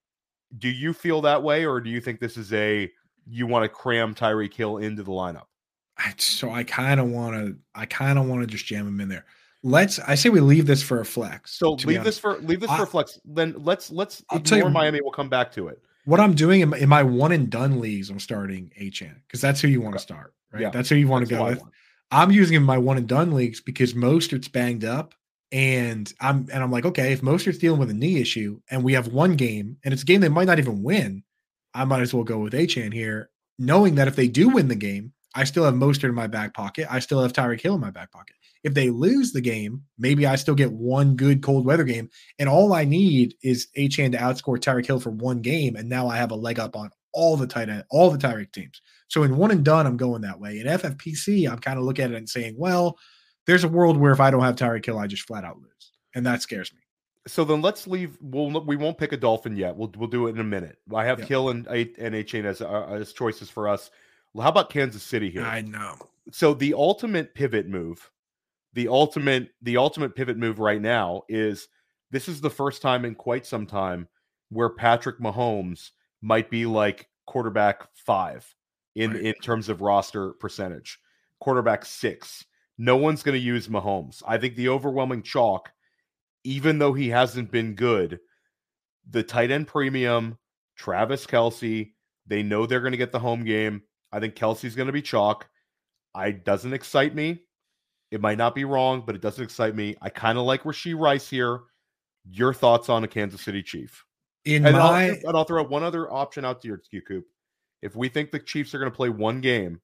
Do you feel that way, or do you think this is a you want to cram Tyreek Hill into the lineup? I, so I kind of want to I kind of want to just jam him in there. Let's I say we leave this for a flex. So to be leave this honest. for leave this I- for flex. Then let's let's I'll tell ignore you- Miami. We'll come back to it. What I'm doing in my, in my one and done leagues, I'm starting Achane because that's who you want to Okay. start, right? Yeah, That's who you want to That's go who I with. want. I'm using him in my one and done leagues because Mostert's banged up, and I'm and I'm like, okay, if Mostert's dealing with a knee issue, and we have one game, and it's a game they might not even win, I might as well go with Achane here, knowing that if they do win the game, I still have Mostert in my back pocket. I still have Tyreek Hill in my back pocket. If they lose the game, maybe I still get one good cold weather game. And all I need is Achane to outscore Tyreek Hill for one game. And now I have a leg up on all the tight end, all the Tyreek teams. So in one and done, I'm going that way. In F F P C, I'm kind of looking at it and saying, well, there's a world where if I don't have Tyreek Hill, I just flat out lose. And that scares me. So then let's leave. We'll we won't pick a Dolphin yet. We'll we'll do it in a minute. I have Yep. Hill and and Achane as uh, as choices for us. Well, how about Kansas City here? I know. So the ultimate pivot move, the ultimate the ultimate pivot move right now is this is the first time in quite some time where Patrick Mahomes might be like quarterback five in Right. in terms of roster percentage, quarterback six. No one's going to use Mahomes. I think the overwhelming chalk, even though he hasn't been good, the tight end premium, Travis Kelce, they know they're going to get the home game. I think Kelsey's going to be chalk. I doesn't excite me. It might not be wrong, but it doesn't excite me. I kind of like Rashee Rice here. Your thoughts on a Kansas City Chief? In And, my, I'll, and I'll throw out one other option out to your Q Coop. If we think the Chiefs are going to play one game,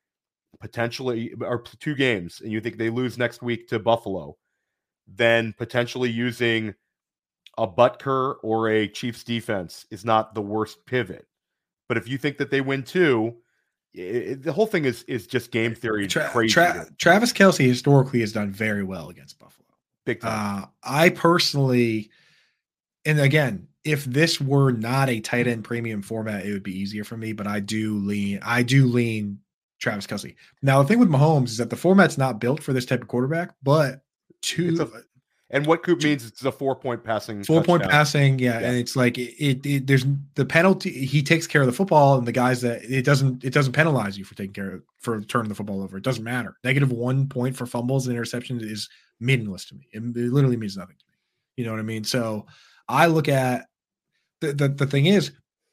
potentially, or two games, and you think they lose next week to Buffalo, then potentially using a Butker or a Chiefs defense is not the worst pivot. But if you think that they win two, it, the whole thing is is just game theory. Tra- crazy. Tra- Travis Kelce historically has done very well against Buffalo. Big time. Uh, I personally, and again, if this were not a tight end premium format, it would be easier for me. But I do lean, I do lean Travis Kelce. Now the thing with Mahomes is that the format's not built for this type of quarterback, but two. A, and what Coop means it's a four point passing, four touchdown. point passing, yeah, yeah. And it's like it, it, it. There's the penalty. He takes care of the football, and the guys that it doesn't. It doesn't penalize you for taking care of for turning the football over. It doesn't matter. Negative one point for fumbles and interceptions is meaningless to me. It, it literally means nothing to me. You know what I mean? So I look at the the, the thing is,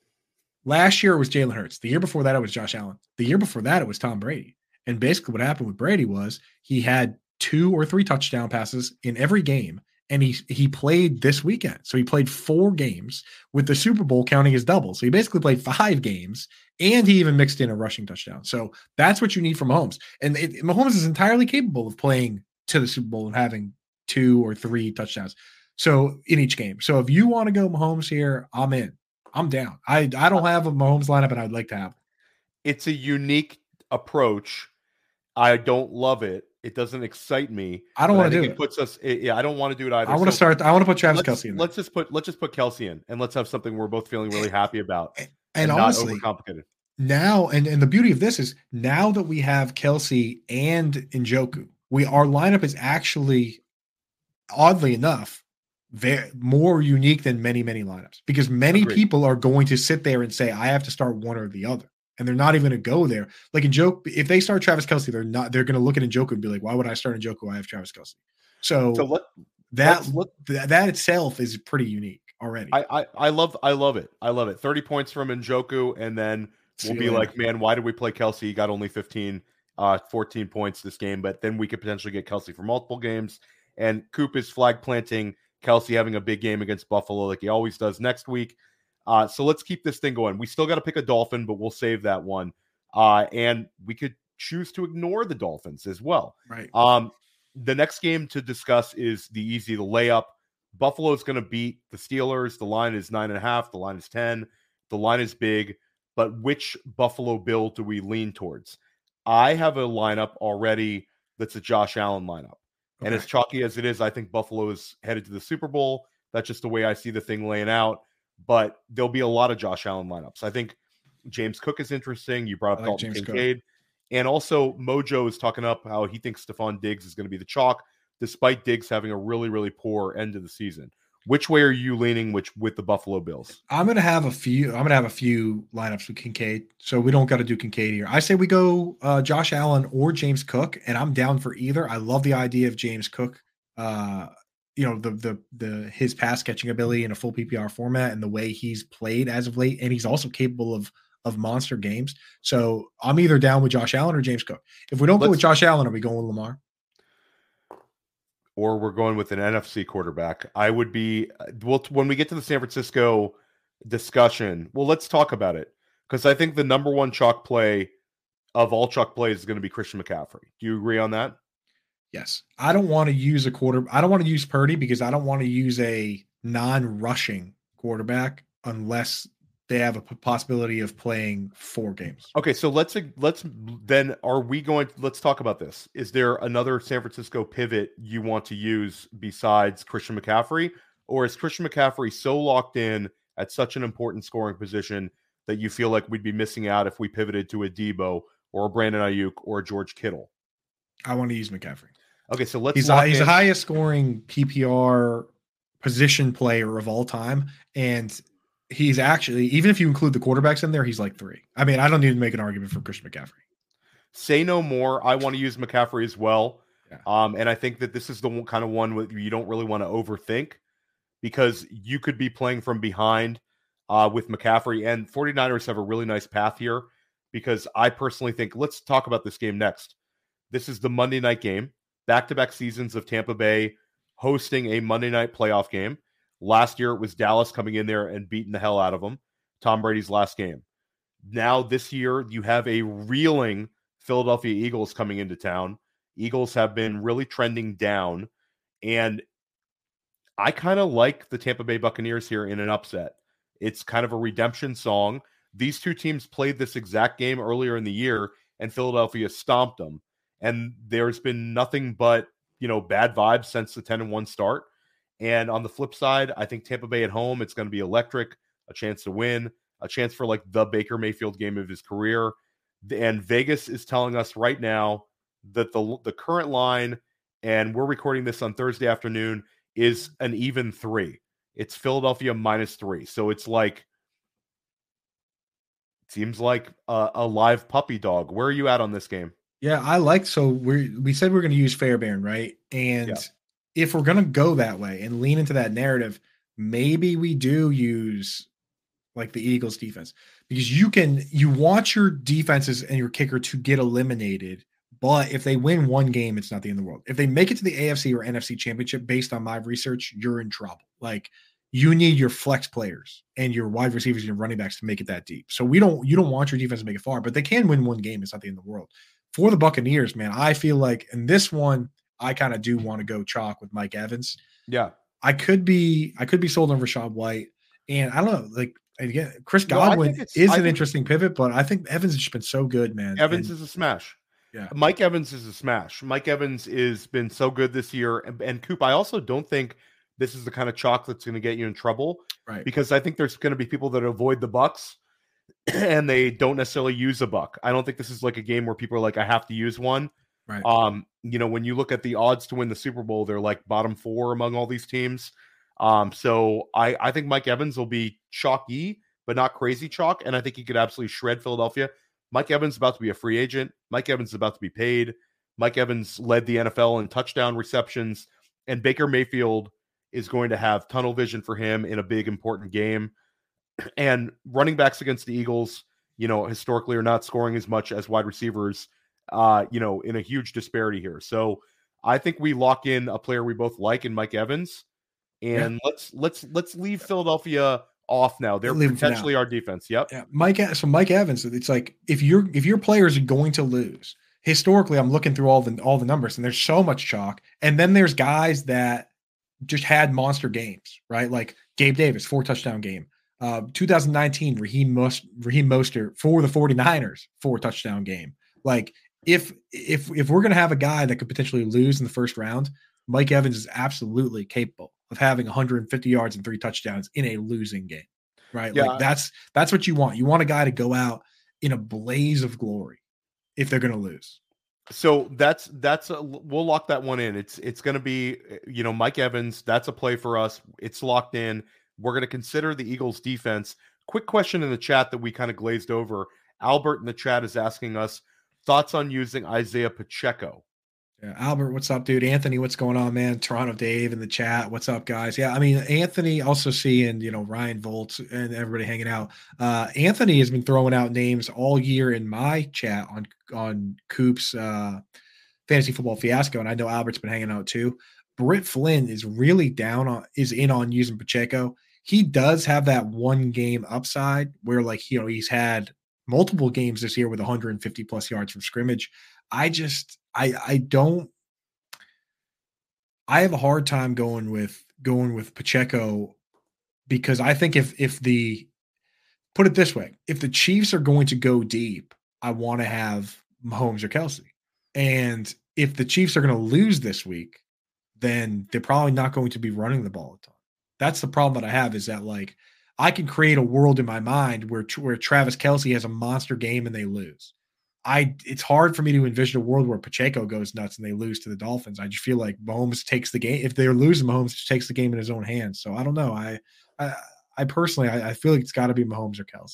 last year it was Jalen Hurts. The year before that it was Josh Allen. The year before that it was Tom Brady. And basically what happened with Brady was he had two or three touchdown passes in every game. And he he played this weekend. So he played four games with the Super Bowl counting as double. So he basically played five games, and he even mixed in a rushing touchdown. So that's what you need from Mahomes. And it, Mahomes is entirely capable of playing to the Super Bowl and having two or three touchdowns. So in each game. So if you want to go Mahomes here, I'm in. I'm down. I, I don't have a Mahomes lineup, and I'd like to have it. It's a unique approach. I don't love it. It doesn't excite me. I don't want to do it. It puts us. Yeah, I don't want to do it either. I want to so start. I want to put Travis let's, Kelce in. Let's there. just put. Let's just put Kelce in, and let's have something we're both feeling really happy about, and, and, and honestly, not overcomplicated. Now, and and the beauty of this is now that we have Kelce and Njoku, we our lineup is actually, oddly enough, very more unique than many many lineups because many Agreed. people are going to sit there and say I have to start one or the other. And they're not even going to go there. Like Njoku, if they start Travis Kelce, they're not. They're going to look at Njoku and be like, "Why would I start Njoku? I have Travis Kelce." So, so let, that look, that that itself is pretty unique already. I, I I love I love it. I love it. Thirty points from Njoku, and then we'll be like, man, why did we play Kelce? He got only fifteen, uh, fourteen points this game, but then we could potentially get Kelce for multiple games. And Coop is flag planting Kelce having a big game against Buffalo like he always does next week. Uh, so let's keep this thing going. We still got to pick a Dolphin, but we'll save that one. Uh, and we could choose to ignore the Dolphins as well. Right. Um, the next game to discuss is the easy, the layup. Buffalo is going to beat the Steelers. The line is nine and a half. The line is ten. The line is big. But which Buffalo Bill do we lean towards? I have a lineup already that's a Josh Allen lineup. Okay. And as chalky as it is, I think Buffalo is headed to the Super Bowl. That's just the way I see the thing laying out. But there'll be a lot of Josh Allen lineups. I think James Cook is interesting. You brought up like Dalton James Kincaid. Cook. And also Mojo is talking up how he thinks Stephon Diggs is going to be the chalk, despite Diggs having a really, really poor end of the season. Which way are you leaning which with the Buffalo Bills? I'm gonna have a few. I'm gonna have a few lineups with Kincaid, so we don't got to do Kincaid here. I say we go uh, Josh Allen or James Cook, and I'm down for either. I love the idea of James Cook. Uh, you know the the the his pass catching ability in a full P P R format and the way he's played as of late, and he's also capable of of monster games. So I'm either down with Josh Allen or James Cook. If we don't Let's, go with Josh Allen, are we going with Lamar? Or we're going with an N F C quarterback. I would be well when we get to the San Francisco discussion. Well, let's talk about it because I think the number one chalk play of all chalk plays is going to be Christian McCaffrey. Do you agree on that? Yes. I don't want to use a quarter. I don't want to use Purdy because I don't want to use a non-rushing quarterback unless they have a p- possibility of playing four games. Okay, so let's let's then are we going let's talk about this. Is there another San Francisco pivot you want to use besides Christian McCaffrey, or is Christian McCaffrey so locked in at such an important scoring position that you feel like we'd be missing out if we pivoted to a Debo or a Brandon Ayuk or a George Kittle? I want to use McCaffrey. Okay, so let's he's a, he's the highest scoring P P R position player of all time, and he's actually, even if you include the quarterbacks in there, he's like three. I mean, I don't need to make an argument for Christian McCaffrey. Say no more. I want to use McCaffrey as well. Yeah. Um, and I think that this is the one, kind of one where you don't really want to overthink because you could be playing from behind uh, with McCaffrey, and 49ers have a really nice path here because I personally think, let's talk about this game next. This is the Monday night game, back-to-back seasons of Tampa Bay hosting a Monday night playoff game. Last year, it was Dallas coming in there and beating the hell out of them. Tom Brady's last game. Now, this year, you have a reeling Philadelphia Eagles coming into town. Eagles have been really trending down. And I kind of like the Tampa Bay Buccaneers here in an upset. It's kind of a redemption song. These two teams played this exact game earlier in the year, and Philadelphia stomped them. And there's been nothing but, you know, bad vibes since the ten and one start. And on the flip side, I think Tampa Bay at home, it's going to be electric, a chance to win, a chance for like the Baker Mayfield game of his career. And Vegas is telling us right now that the the current line, and we're recording this on Thursday afternoon, is an even three. It's Philadelphia minus three. So it's like, seems like a, a live puppy dog. Where are you at on this game? Yeah, I like, so we we said we're going to use Fairbairn, right? And yeah. If we're going to go that way and lean into that narrative, maybe we do use like the Eagles defense, because you can, you want your defenses and your kicker to get eliminated. But if they win one game, it's not the end of the world. If they make it to the A F C or N F C championship, based on my research, you're in trouble. Like, you need your flex players and your wide receivers and your running backs to make it that deep. So we don't, you don't want your defense to make it far, but they can win one game. It's not the end of the world. For the Buccaneers, man, I feel like in this one, I kind of do want to go chalk with Mike Evans. Yeah. I could be, I could be sold on Rachaad White. And I don't know, like, again, Chris Godwin no, is I an interesting pivot, but I think Evans has just been so good, man. Evans and, is a smash. Yeah. Mike Evans is a smash. Mike Evans has been so good this year. And, and Coop, I also don't think this is the kind of chalk that's going to get you in trouble. Right. Because I think there's going to be people that avoid the Bucks and they don't necessarily use a buck. I don't think this is like a game where people are like, I have to use one. Right. Um, you know, when you look at the odds to win the Super Bowl, they're like bottom four among all these teams. Um, so I, I think Mike Evans will be chalky, but not crazy chalk. And I think he could absolutely shred Philadelphia. Mike Evans is about to be a free agent. Mike Evans is about to be paid. Mike Evans led the N F L in touchdown receptions, and Baker Mayfield is going to have tunnel vision for him in a big, important game. And running backs against the Eagles, you know, historically are not scoring as much as wide receivers, uh, you know, in a huge disparity here. So I think we lock in a player we both like in Mike Evans, and yeah. let's let's let's leave Philadelphia off now. They're leave potentially our defense. Yep. Yeah, Mike. So Mike Evans, it's like if you're if your players are going to lose, historically, I'm looking through all the all the numbers, and there's so much chalk. And then there's guys that just had monster games, right? Like Gabe Davis, four touchdown game. Uh, two thousand nineteen, Raheem, Most, Raheem Mostert for the 49ers, four touchdown game. Like if if if we're gonna have a guy that could potentially lose in the first round, Mike Evans is absolutely capable of having one hundred fifty yards and three touchdowns in a losing game, right? Yeah. Like that's that's what you want. You want a guy to go out in a blaze of glory if they're gonna lose. So that's that's a, we'll lock that one in. It's it's going to be, you know, Mike Evans. That's a play for us. It's locked in. We're going to consider the Eagles defense. Quick question in the chat that we kind of glazed over. Albert in the chat is asking us thoughts on using Isaiah Pacheco. Yeah, Albert, what's up, dude? Anthony, what's going on, man? Toronto Dave in the chat. What's up, guys? Yeah, I mean, Anthony also seeing, you know, Ryan Volts and everybody hanging out. Uh, Anthony has been throwing out names all year in my chat on, on Coop's uh, Fantasy Football Fiasco, and I know Albert's been hanging out too. Britt Flynn is really down on, is in on using Pacheco. He does have that one game upside where, like, you know, he's had multiple games this year with one hundred fifty plus yards from scrimmage. I just, I, I don't, I have a hard time going with going with Pacheco because I think if if the put it this way, if the Chiefs are going to go deep, I want to have Mahomes or Kelce. And if the Chiefs are going to lose this week, then they're probably not going to be running the ball a ton. That's the problem that I have is that like I can create a world in my mind where where Travis Kelce has a monster game and they lose. I it's hard for me to envision a world where Pacheco goes nuts and they lose to the Dolphins. I just feel like Mahomes takes the game. If they're losing, Mahomes just takes the game in his own hands. So I don't know. I I, I personally I, I feel like it's got to be Mahomes or Kelce.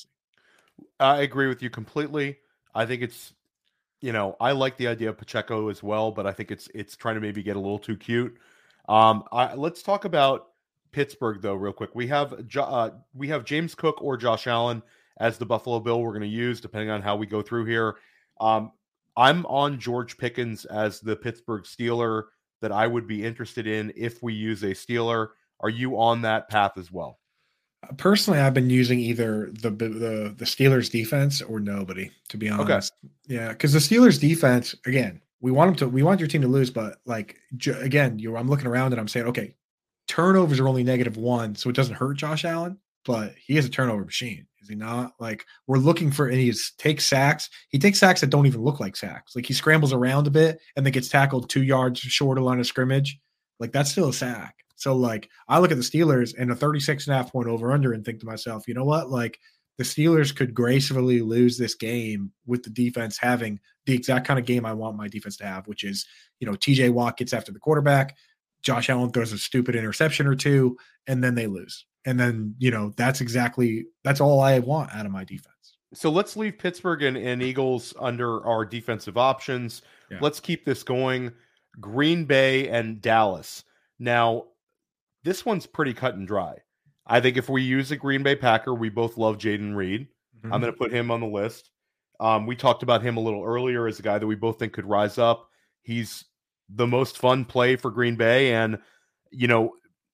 I agree with you completely. I think it's, you know, I like the idea of Pacheco as well, but I think it's it's trying to maybe get a little too cute. Um, I, let's talk about Pittsburgh though, real quick. We have uh, we have James Cook or Josh Allen as the Buffalo Bill we're going to use depending on how we go through here. Um, I'm on George Pickens as the Pittsburgh Steeler that I would be interested in if we use a Steeler. Are you on that path as well? Personally, I've been using either the the the Steelers defense or nobody, to be honest. Okay. Yeah, because the Steelers defense, again, we want them to we want your team to lose, but like again, you I'm looking around and I'm saying, okay, turnovers are only negative one, so it doesn't hurt Josh Allen, but he is a turnover machine, is he not? Like we're looking for, and he takes sacks. He takes sacks that don't even look like sacks. Like he scrambles around a bit and then gets tackled two yards short of line of scrimmage. Like that's still a sack. So like I look at the Steelers and a thirty-six and a half point over under and think to myself, you know what? Like the Steelers could gracefully lose this game with the defense having the exact kind of game I want my defense to have, which is, you know, T J Watt gets after the quarterback, Josh Allen throws a stupid interception or two, and then they lose. And then, you know, that's exactly, that's all I want out of my defense. So let's leave Pittsburgh and, and Eagles under our defensive options. Yeah. Let's keep this going. Green Bay and Dallas. Now, this one's pretty cut and dry. I think if we use a Green Bay Packer, we both love Jaden Reed. Mm-hmm. I'm going to put him on the list. Um, we talked about him a little earlier as a guy that we both think could rise up. He's the most fun play for Green Bay, and you know,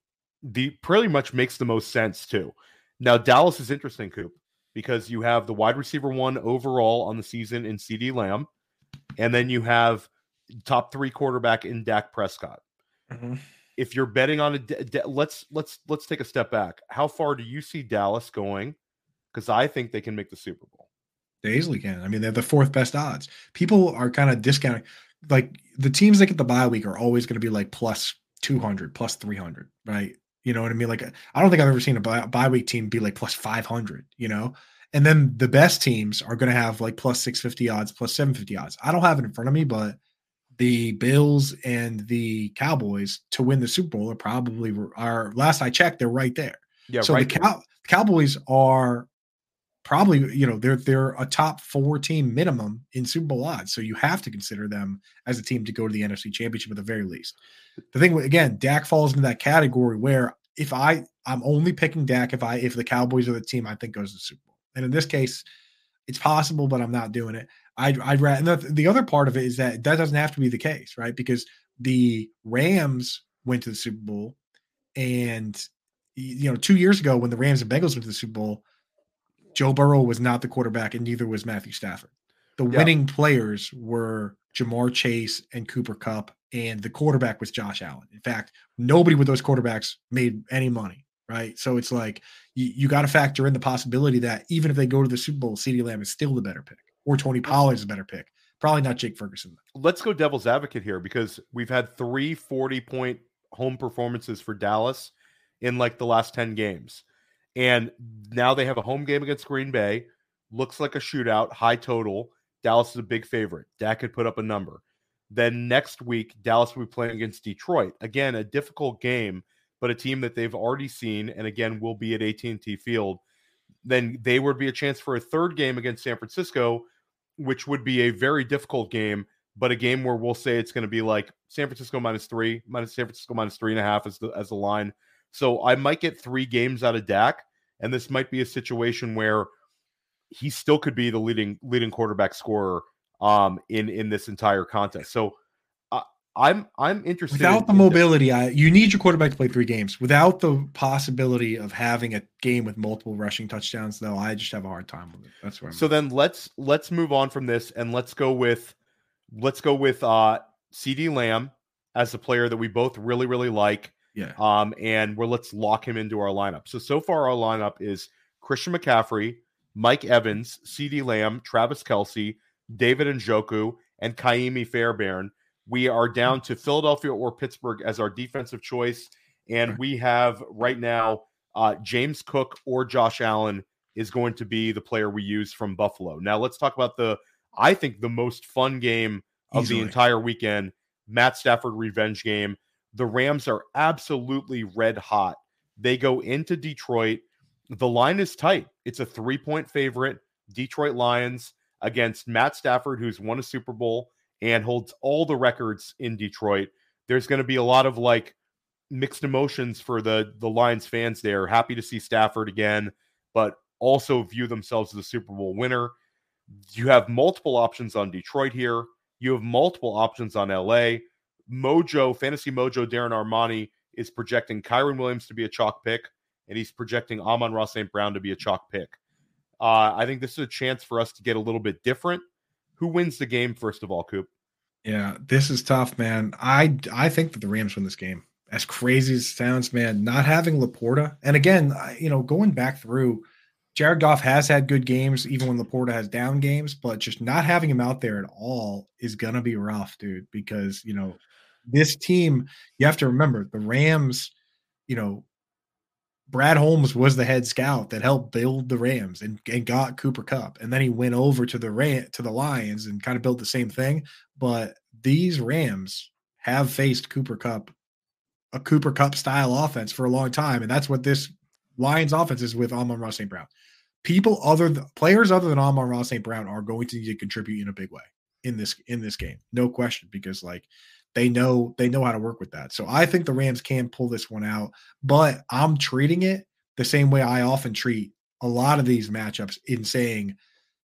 the pretty much makes the most sense too. Now, Dallas is interesting, Coop, because you have the wide receiver one overall on the season in CeeDee Lamb, and then you have top three quarterback in Dak Prescott. Mm-hmm. If you're betting on a, de- de- let's let's let's take a step back. How far do you see Dallas going? Because I think they can make the Super Bowl. They easily can. I mean, they're the fourth best odds. People are kind of discounting. Like the teams that get the bye week are always going to be like plus two hundred, plus three hundred, right? You know what I mean? Like, I don't think I've ever seen a bye, bye week team be like plus five hundred, you know? And then the best teams are going to have like plus six fifty odds, plus seven fifty odds. I don't have it in front of me, but the Bills and the Cowboys to win the Super Bowl are probably, are last I checked, they're right there. Yeah, so right the Cow- Cowboys are probably, you know, they're they're a top four team minimum in Super Bowl odds. So you have to consider them as a team to go to the N F C Championship at the very least. The thing, again, Dak falls into that category where if I, I'm only picking Dak if I, if the Cowboys are the team I think goes to the Super Bowl. And in this case, it's possible, but I'm not doing it. I'd, I'd rather, and the, the other part of it is that that doesn't have to be the case, right? Because the Rams went to the Super Bowl, and, you know, two years ago when the Rams and Bengals went to the Super Bowl, Joe Burrow was not the quarterback, and neither was Matthew Stafford. The yeah. winning players were Jamar Chase and Cooper Kupp, and the quarterback was Josh Allen. In fact, nobody with those quarterbacks made any money, right? So it's like you, you got to factor in the possibility that even if they go to the Super Bowl, CeeDee Lamb is still the better pick, or Tony Pollard is a better pick. Probably not Jake Ferguson. Let's go devil's advocate here, because we've had three forty-point home performances for Dallas in like the last ten games. And now they have a home game against Green Bay. Looks like a shootout, high total. Dallas is a big favorite. Dak could put up a number. Then next week, Dallas will be playing against Detroit. Again, a difficult game, but a team that they've already seen, and again, will be at A T and T Field. Then they would be a chance for a third game against San Francisco, which would be a very difficult game, but a game where we'll say it's going to be like San Francisco minus three, minus San Francisco minus three and a half as the, as the line. So I might get three games out of Dak, and this might be a situation where he still could be the leading leading quarterback scorer um, in in this entire contest. So uh, I'm I'm interested. Without in, the mobility, I, you need your quarterback to play three games. Without the possibility of having a game with multiple rushing touchdowns, though, I just have a hard time with it. That's where I'm so at. Then let's let's move on from this, and let's go with let's go with uh, CeeDee Lamb as a player that we both really, really like. Yeah. Um, and we're let's lock him into our lineup. So so far our lineup is Christian McCaffrey, Mike Evans, CeeDee Lamb, Travis Kelce, David Njoku, and Kaimi Fairbairn. We are down to Philadelphia or Pittsburgh as our defensive choice, and we have right now uh, James Cook or Josh Allen is going to be the player we use from Buffalo. Now let's talk about the, I think the most fun game of Easily. the entire weekend, Matt Stafford revenge game. The Rams are absolutely red hot. They go into Detroit. The line is tight. It's a three-point favorite. Detroit Lions against Matt Stafford, who's won a Super Bowl and holds all the records in Detroit. There's going to be a lot of like mixed emotions for the, the Lions fans there. Happy to see Stafford again, but also view themselves as a Super Bowl winner. You have multiple options on Detroit here. You have multiple options on L A. Mojo, Fantasy Mojo, Darren Armani is projecting Kyren Williams to be a chalk pick, and he's projecting Amon-Ra Saint Brown to be a chalk pick. Uh, I think this is a chance for us to get a little bit different. Who wins the game, first of all, Coop? Yeah, this is tough, man. I I think that the Rams win this game. As crazy as it sounds, man, not having Laporta, and again, I, you know, going back through, Jared Goff has had good games, even when Laporta has down games, but just not having him out there at all is gonna be rough, dude. Because you know, this team, you have to remember the Rams. You know, Brad Holmes was the head scout that helped build the Rams and, and got Cooper Kupp. And then he went over to the Ram, to the Lions and kind of built the same thing. But these Rams have faced Cooper Kupp, a Cooper Kupp style offense for a long time. And that's what this Lions offense is with Amon-Ra Saint Brown. People other than players other than Amon-Ra Saint Brown are going to need to contribute in a big way in this, in this game. No question, because like, They know they know how to work with that. So I think the Rams can pull this one out, but I'm treating it the same way I often treat a lot of these matchups in saying,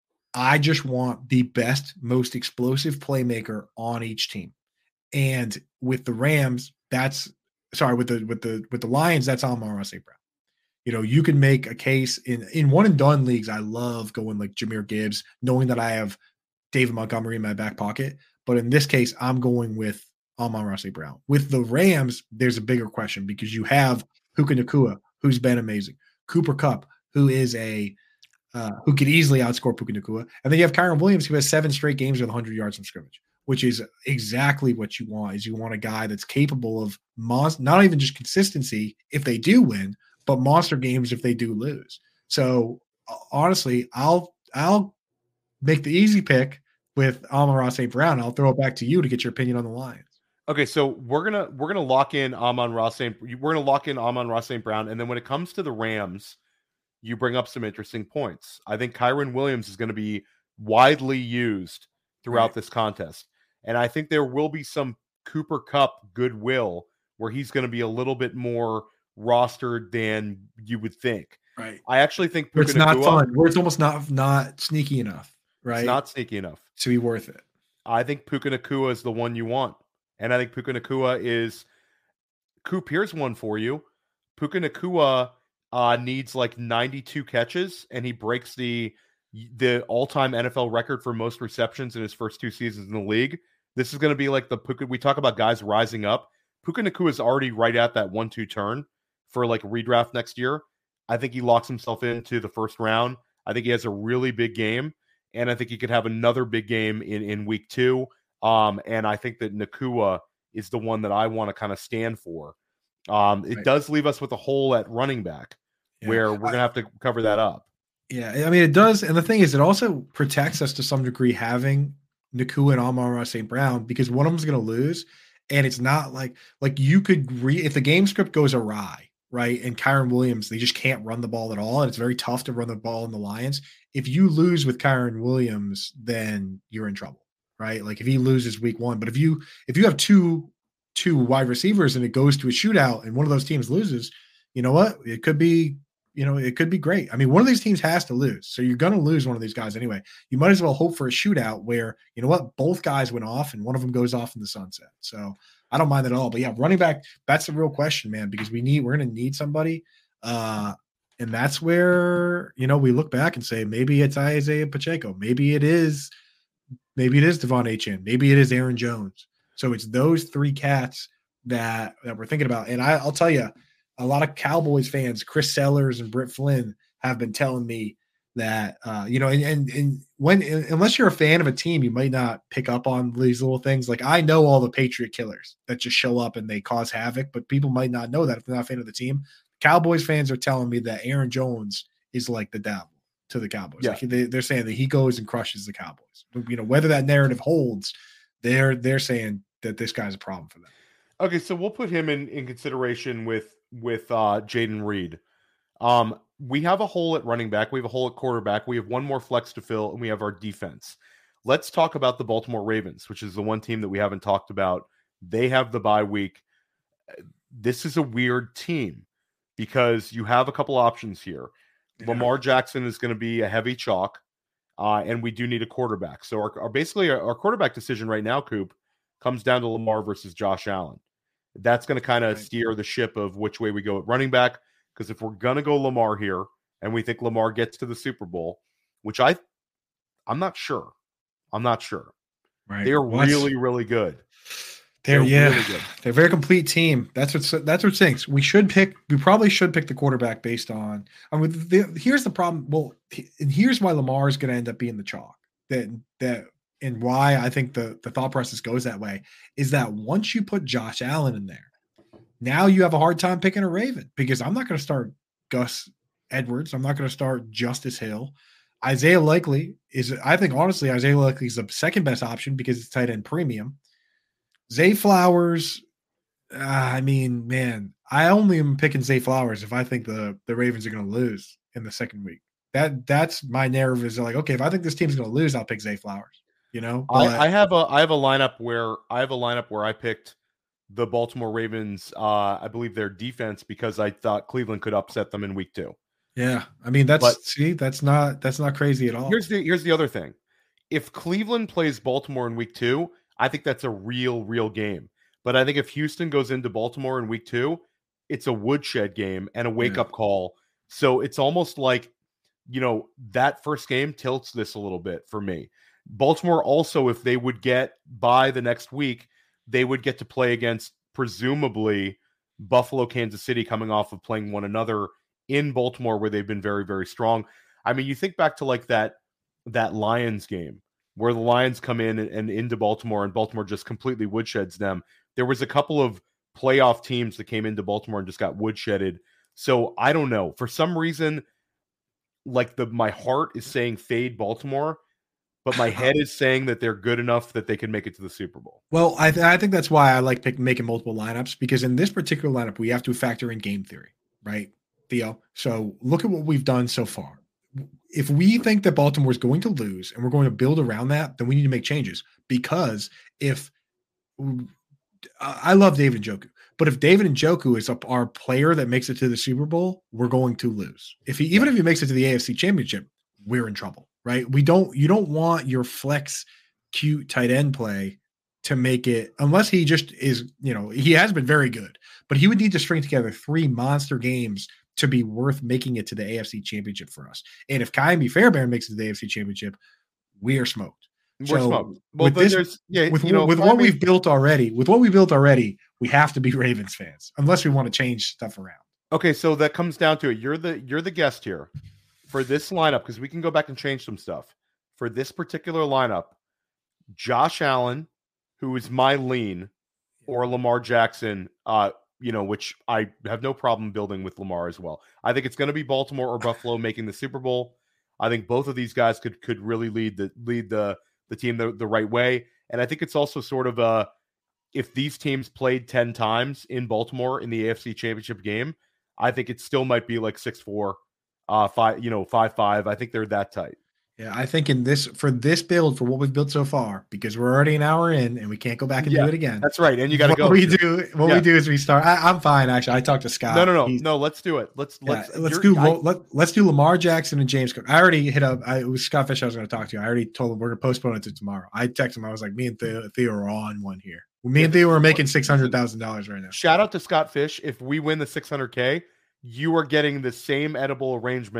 I just want the best, most explosive playmaker on each team. And with the Rams, that's sorry, with the with the with the Lions, that's Amon-Ra Saint Brown. You know, you can make a case in in one and done leagues. I love going like Jahmyr Gibbs, knowing that I have David Montgomery in my back pocket. But in this case, I'm going with Amon-Ra Saint Brown. With the Rams, there's a bigger question because you have Puka Nacua, who's been amazing. Cooper Kupp, who is a uh, who could easily outscore Puka Nacua. And then you have Kyren Williams, who has seven straight games with one hundred yards from scrimmage, which is exactly what you want. Is you want a guy that's capable of mon- not even just consistency if they do win, but monster games if they do lose. So honestly, I'll I'll make the easy pick with Amon-Ra Saint Brown. I'll throw it back to you to get your opinion on the Lions. Okay, so we're gonna we're gonna lock in Amon-Ra Saint we're gonna lock in Amon-Ra Saint Brown, and then when it comes to the Rams, you bring up some interesting points. I think Kyren Williams is going to be widely used throughout right. this contest, and I think there will be some Cooper Kupp goodwill where he's going to be a little bit more rostered than you would think. Right. I actually think Puka it's Nacua, not fun. Where it's almost not not sneaky enough. Right. It's not sneaky enough to be worth it. I think Puka Nacua is the one you want. And I think Puka Nacua is – Coop, here's one for you. Puka Nacua uh, needs like ninety-two catches, and he breaks the the all-time N F L record for most receptions in his first two seasons in the league. This is going to be like the Puka – we talk about guys rising up. Puka Nacua is already right at that one two turn for like redraft next year. I think he locks himself into the first round. I think he has a really big game, and I think he could have another big game in, in week two. Um, and I think that Nacua is the one that I want to kind of stand for. Um, it right. does leave us with a hole at running back yeah. where we're going to have to cover that up. Yeah, I mean, it does. And the thing is, it also protects us to some degree having Nacua and Amon-Ra Saint Brown, because one of them is going to lose. And it's not like, like you could read, if the game script goes awry, right, and Kyren Williams, they just can't run the ball at all, and it's very tough to run the ball in the Lions. If you lose with Kyren Williams, then you're in trouble. Right. Like if he loses week one, but if you, if you have two, two wide receivers and it goes to a shootout and one of those teams loses, you know what? It could be, you know, it could be great. I mean, one of these teams has to lose. So you're going to lose one of these guys anyway. You might as well hope for a shootout where, you know what, both guys went off and one of them goes off in the sunset. So I don't mind at all, but yeah, running back, that's the real question, man, because we need, we're going to need somebody. Uh, and that's where, you know, we look back and say, maybe it's Isaiah Pacheco. Maybe it is, Maybe it is Devon Achane. Maybe it is Aaron Jones. So it's those three cats that that we're thinking about. And I, I'll tell you, a lot of Cowboys fans, Chris Sellers and Britt Flynn, have been telling me that uh, you know, and, and and when unless you're a fan of a team, you might not pick up on these little things. Like I know all the Patriot killers that just show up and they cause havoc, but people might not know that if they're not a fan of the team. Cowboys fans are telling me that Aaron Jones is like the devil to the Cowboys. Yeah. Like they, they're saying that he goes and crushes the Cowboys. You know, whether that narrative holds, they're they're saying that this guy's a problem for them. Okay, so we'll put him in, in consideration with with uh, Jaden Reed. Um, we have a hole at running back. We have a hole at quarterback. We have one more flex to fill, and we have our defense. Let's talk about the Baltimore Ravens, which is the one team that we haven't talked about. They have the bye week. This is a weird team because you have a couple options here. Yeah. Lamar Jackson is going to be a heavy chalk, uh, and we do need a quarterback. So our, our basically our, our quarterback decision right now, Coop, comes down to Lamar versus Josh Allen. That's going to kind of right. steer the ship of which way we go at running back. Because if we're going to go Lamar here and we think Lamar gets to the Super Bowl, which I, I'm not sure. I'm not sure. Right. They're well, really, really good. They're, they're yeah, really good. They're a very complete team. That's what that's what stinks. We should pick. We probably should pick the quarterback based on. I mean, the, here's the problem. Well, and here's why Lamar is going to end up being the chalk. That that and why I think the the thought process goes that way is that once you put Josh Allen in there, now you have a hard time picking a Raven because I'm not going to start Gus Edwards. I'm not going to start Justice Hill. Isaiah Likely is, I think, honestly, Isaiah Likely is the second best option because it's tight end premium. Zay Flowers, uh, I mean, man, I only am picking Zay Flowers if I think the, the Ravens are going to lose in the second week. That That's my narrative is like, okay, if I think this team's going to lose, I'll pick Zay Flowers. You know, but, I, I have a I have a lineup where I have a lineup where I picked the Baltimore Ravens, uh, I believe their defense, because I thought Cleveland could upset them in week two. Yeah. I mean, that's, but see, that's not, that's not crazy at all. Here's the, here's the other thing. If Cleveland plays Baltimore in week two, I think that's a real, real game. But I think if Houston goes into Baltimore in week two, it's a woodshed game and a wake up yeah. call. So it's almost like, you know, that first game tilts this a little bit for me. Baltimore also, if they would get by the next week, they would get to play against presumably Buffalo, Kansas City, coming off of playing one another in Baltimore, where they've been very, very strong. I mean, you think back to like that that Lions game where the Lions come in and, and into Baltimore, and Baltimore just completely woodsheds them. There was a couple of playoff teams that came into Baltimore and just got woodshedded. So I don't know. For some reason, like the my heart is saying fade Baltimore, but my head is saying that they're good enough that they can make it to the Super Bowl. Well, I, th- I think that's why I like pick, making multiple lineups, because in this particular lineup, we have to factor in game theory, right, Theo? So look at what we've done so far. If we think that Baltimore is going to lose and we're going to build around that, then we need to make changes. Because if I love David Njoku, but if David Njoku is a, our player that makes it to the Super Bowl, we're going to lose. If he, even if he makes it to the A F C Championship, we're in trouble. Right. We don't, you don't want your flex cute tight end play to make it, unless he just is, you know, he has been very good, but he would need to string together three monster games to be worth making it to the A F C Championship for us. And if Ka'imi Fairbairn makes it to the A F C Championship, we are smoked. We're so smoked. Well, with this, yeah, with, you know, with what we've built already, with what we built already, we have to be Ravens fans unless we want to change stuff around. Okay. So that comes down to it. You're the, you're the guest here. For this lineup, because we can go back and change some stuff. For this particular lineup, Josh Allen, who is my lean, or Lamar Jackson, uh, you know, which I have no problem building with Lamar as well. I think it's going to be Baltimore or Buffalo making the Super Bowl. I think both of these guys could could really lead the lead the the team the, the right way. And I think it's also sort of a, if these teams played ten times in Baltimore in the A F C Championship game, I think it still might be like six four. Uh, five, you know, five five. I think they're that tight. Yeah, I think in this for this build, for what we've built so far, because we're already an hour in and we can't go back and yeah, do it again. That's right, and you got to go. We do what yeah. we do is we start. I, I'm fine actually. I talked to Scott. No, no, no, He's, no. Let's do it. Let's yeah, let's let's do I, let let's do Lamar Jackson and James Cook. I already hit up. I, it was Scott Fish I was going to talk to. I already told him we're going to postpone it to tomorrow. I texted him. I was like, me and Theo, Theo are on one here. Me and Theo are making six hundred thousand dollars right now. Shout out to Scott Fish. If we win the six hundred K, you are getting the same edible arrangement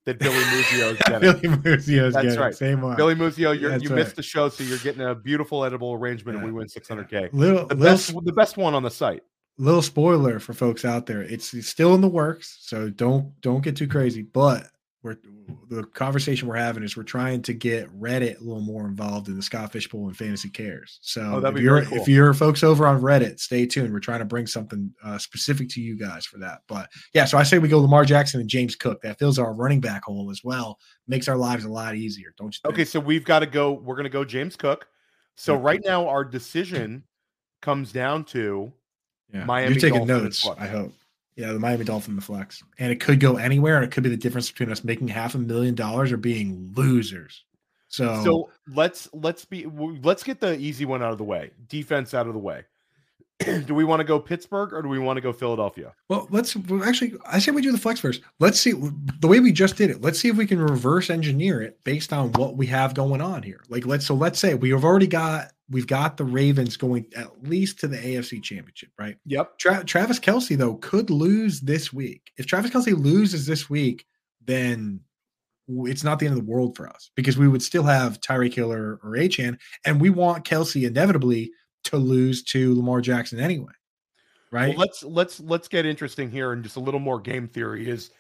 that Billy Muzio is getting. Billy Muzio is That's getting. right. Same one. Billy Muzio, you're, That's you right. missed the show, so you're getting a beautiful edible arrangement, Yeah. and we win six hundred K. Little, The little, best, the best one on the site. little spoiler for folks out there. It's, it's still in the works, so don't don't get too crazy. But we're the conversation we're having is we're trying to get Reddit a little more involved in the Scott Fishbowl and Fantasy Cares. So Oh, that'd if be you're very cool. if you're folks over on Reddit, stay tuned. We're trying to bring something uh, specific to you guys for that. But yeah, so I say we go Lamar Jackson and James Cook. That fills our running back hole as well. Makes our lives a lot easier, don't you think? Okay, so we've got to go. We're going to go James Cook. So Yeah. right now, our decision comes down to Yeah. Miami You're taking Dolphin and notes, flex. I hope. Yeah, the Miami Dolphin, the flex. And it could go anywhere, and it could be the difference between us making half a million dollars or being losers. So, So let's let's be let's get the easy one out of the way. Defense out of the way. Do we want to go Pittsburgh or do we want to go Philadelphia? well, let's well, actually, I say we do the flex first. Let's see the way we just did it. Let's see if we can reverse engineer it based on what we have going on here. Like, let's so let's say we have already got we've got the Ravens going at least to the A F C Championship, right? Yep. Tra- Travis Kelce, though, could lose this week. If Travis Kelce loses this week, then it's not the end of the world for us because we would still have Tyreek Hill or, or Achane, and we want Kelce inevitably to lose to Lamar Jackson anyway, right? Well, let's let's let's get interesting here and just a little more game theory is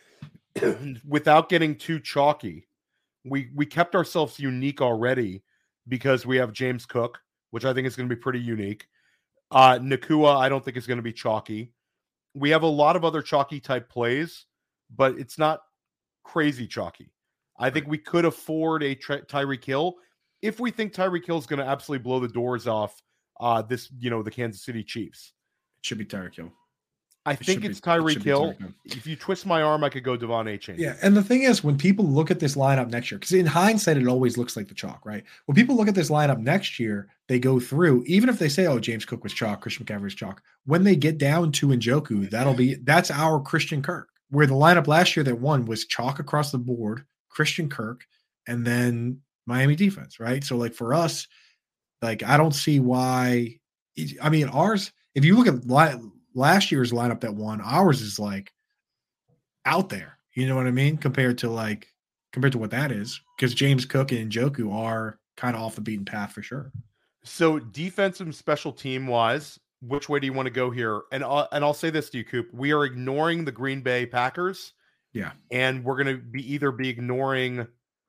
without getting too chalky. We we kept ourselves unique already because we have James Cook, which I think is going to be pretty unique. Uh, Nakua, I don't think is going to be chalky. We have a lot of other chalky type plays, but it's not crazy chalky. I think we could afford a Ty- Tyreek Hill if we think Tyreek Hill is going to absolutely blow the doors off uh, this, you know, the Kansas City Chiefs. It should be Tyreek Hill. I It think should it's be- it Tyreek should be Hill. Tyreek Hill. If you twist my arm, I could go Devon Achane. Yeah, and the thing is, when people look at this lineup next year, because in hindsight, it always looks like the chalk, right? When people look at this lineup next year, they go through, even if they say, oh, James Cook was chalk, Christian McCaffrey was chalk, when they get down to Njoku, that'll be, that's our Christian Kirk. Where the lineup last year that won was chalk across the board, Christian Kirk, and then Miami defense, right? So, like, for us, like, I don't see why, I mean, ours, if you look at li- last year's lineup that won, ours is like out there. You know what I mean? Compared to like compared to what that is, because James Cook and Njoku are kind of off the beaten path for sure. So defensive special team wise, which way do you want to go here? And I'll, and I'll say this to you, Coop. We are ignoring the Green Bay Packers. Yeah. And we're going to be either be ignoring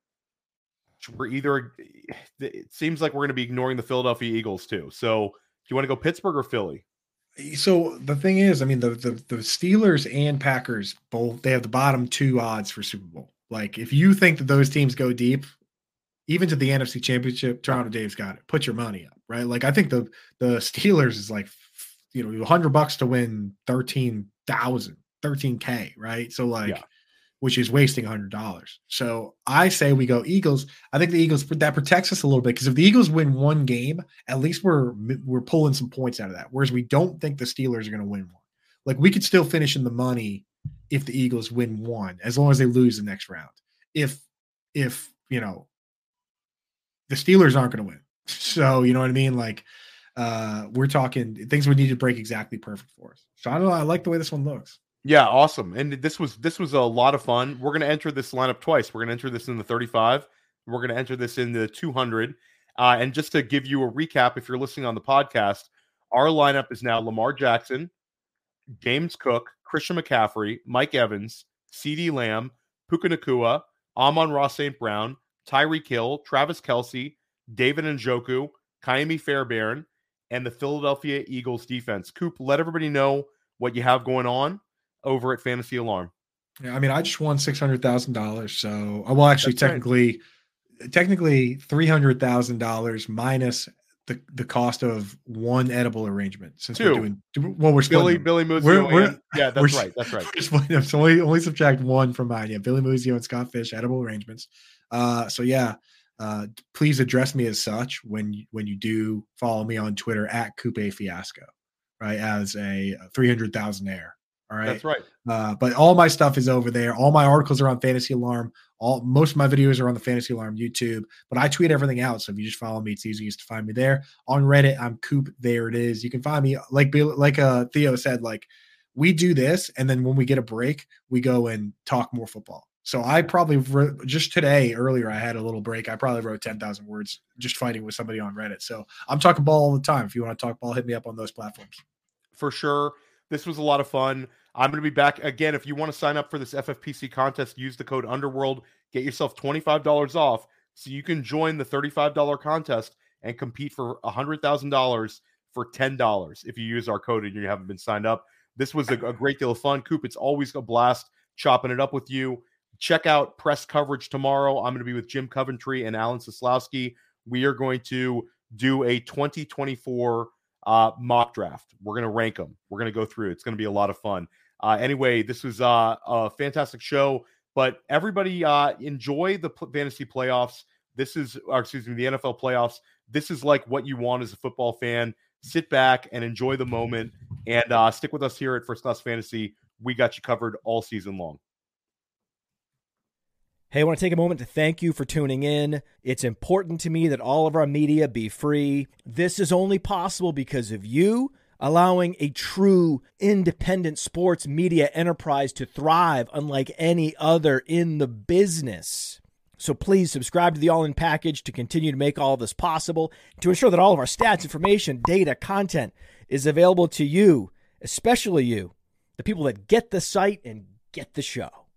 we're either it seems like we're going to be ignoring the Philadelphia Eagles too. So do you want to go Pittsburgh or Philly? So the thing is, I mean, the, the the Steelers and Packers both, they have the bottom two odds for Super Bowl. Like, if you think that those teams go deep, even to the N F C Championship, Toronto Dave's got it. Put your money up, right? Like, I think the the Steelers is like, you know, a hundred bucks to win thirteen thousand, thirteen K, right? So like, Yeah. which is wasting a hundred dollars. So I say we go Eagles. I think the Eagles, that protects us a little bit, because if the Eagles win one game, at least we're we're pulling some points out of that. Whereas we don't think the Steelers are going to win one. Like, we could still finish in the money if the Eagles win one, as long as they lose the next round. If if you know the Steelers aren't going to win, so you know what I mean. Like, uh, we're talking things would need to break exactly perfect for us. So I don't know. I like the way this one looks. Yeah, awesome. And this was this was a lot of fun. We're going to enter this lineup twice. We're going to enter this in the thirty-five. We're going to enter this in the two hundred. Uh, and just to give you a recap, if you're listening on the podcast, our lineup is now Lamar Jackson, James Cook, Christian McCaffrey, Mike Evans, CeeDee Lamb, Puka Nacua, Amon-Ra Saint Brown, Tyreek Hill, Travis Kelce, David Njoku, Kaimi Fairbairn, and the Philadelphia Eagles defense. Coop, let everybody know what you have going on over at Fantasy Alarm. Yeah, I mean, I just won six hundred thousand dollars. So, well, actually, That's right. technically, technically three hundred thousand dollars minus the, the cost of one edible arrangement. Since Two. we're doing, well, we're Billy, splitting them. Billy Muzio. We're- we're- and- yeah, that's we're- right. That's right. We're splitting them. So only, only subtract one from mine. Yeah, Billy Muzio and Scott Fish edible arrangements. Uh, so yeah, uh, please address me as such when you, when you do follow me on Twitter at Coupe Fiasco, right? As a three hundred thousandaire. All right. That's right. Uh, but all my stuff is over there. All my articles are on Fantasy Alarm. All most of my videos are on the Fantasy Alarm YouTube. But I tweet everything out, so if you just follow me, it's easiest to find me there. On Reddit, I'm Coop. There it is. You can find me like Bill- like uh, Theo said. Like, we do this, and then when we get a break, we go and talk more football. So I probably wrote, just today, earlier, I had a little break. I probably wrote ten thousand words just fighting with somebody on Reddit. So I'm talking ball all the time. If you want to talk ball, hit me up on those platforms. For sure. This was a lot of fun. I'm going to be back again. If you want to sign up for this F F P C contest, use the code Underworld. Get yourself twenty-five dollars off so you can join the thirty-five dollars contest and compete for one hundred thousand dollars for ten dollars if you use our code and you haven't been signed up. This was a, a great deal of fun. Coop, it's always a blast chopping it up with you. Check out press coverage tomorrow. I'm going to be with Jim Coventry and Alan Soslowski. We are going to do a twenty twenty-four uh, mock draft. We're going to rank them. We're going to go through. It's going to be a lot of fun. Uh, anyway, this was uh, a fantastic show, but everybody uh, enjoy the p- fantasy playoffs. This is, or excuse me, the N F L playoffs. This is like what you want as a football fan. Sit back and enjoy the moment and uh, stick with us here at First Class Fantasy. We got you covered all season long. Hey, I want to take a moment to thank you for tuning in. It's important to me that all of our media be free. This is only possible because of you allowing a true independent sports media enterprise to thrive unlike any other in the business. So please subscribe to the All In Package to continue to make all of this possible, to ensure that all of our stats, information, data, content is available to you, especially you, the people that get the site and get the show.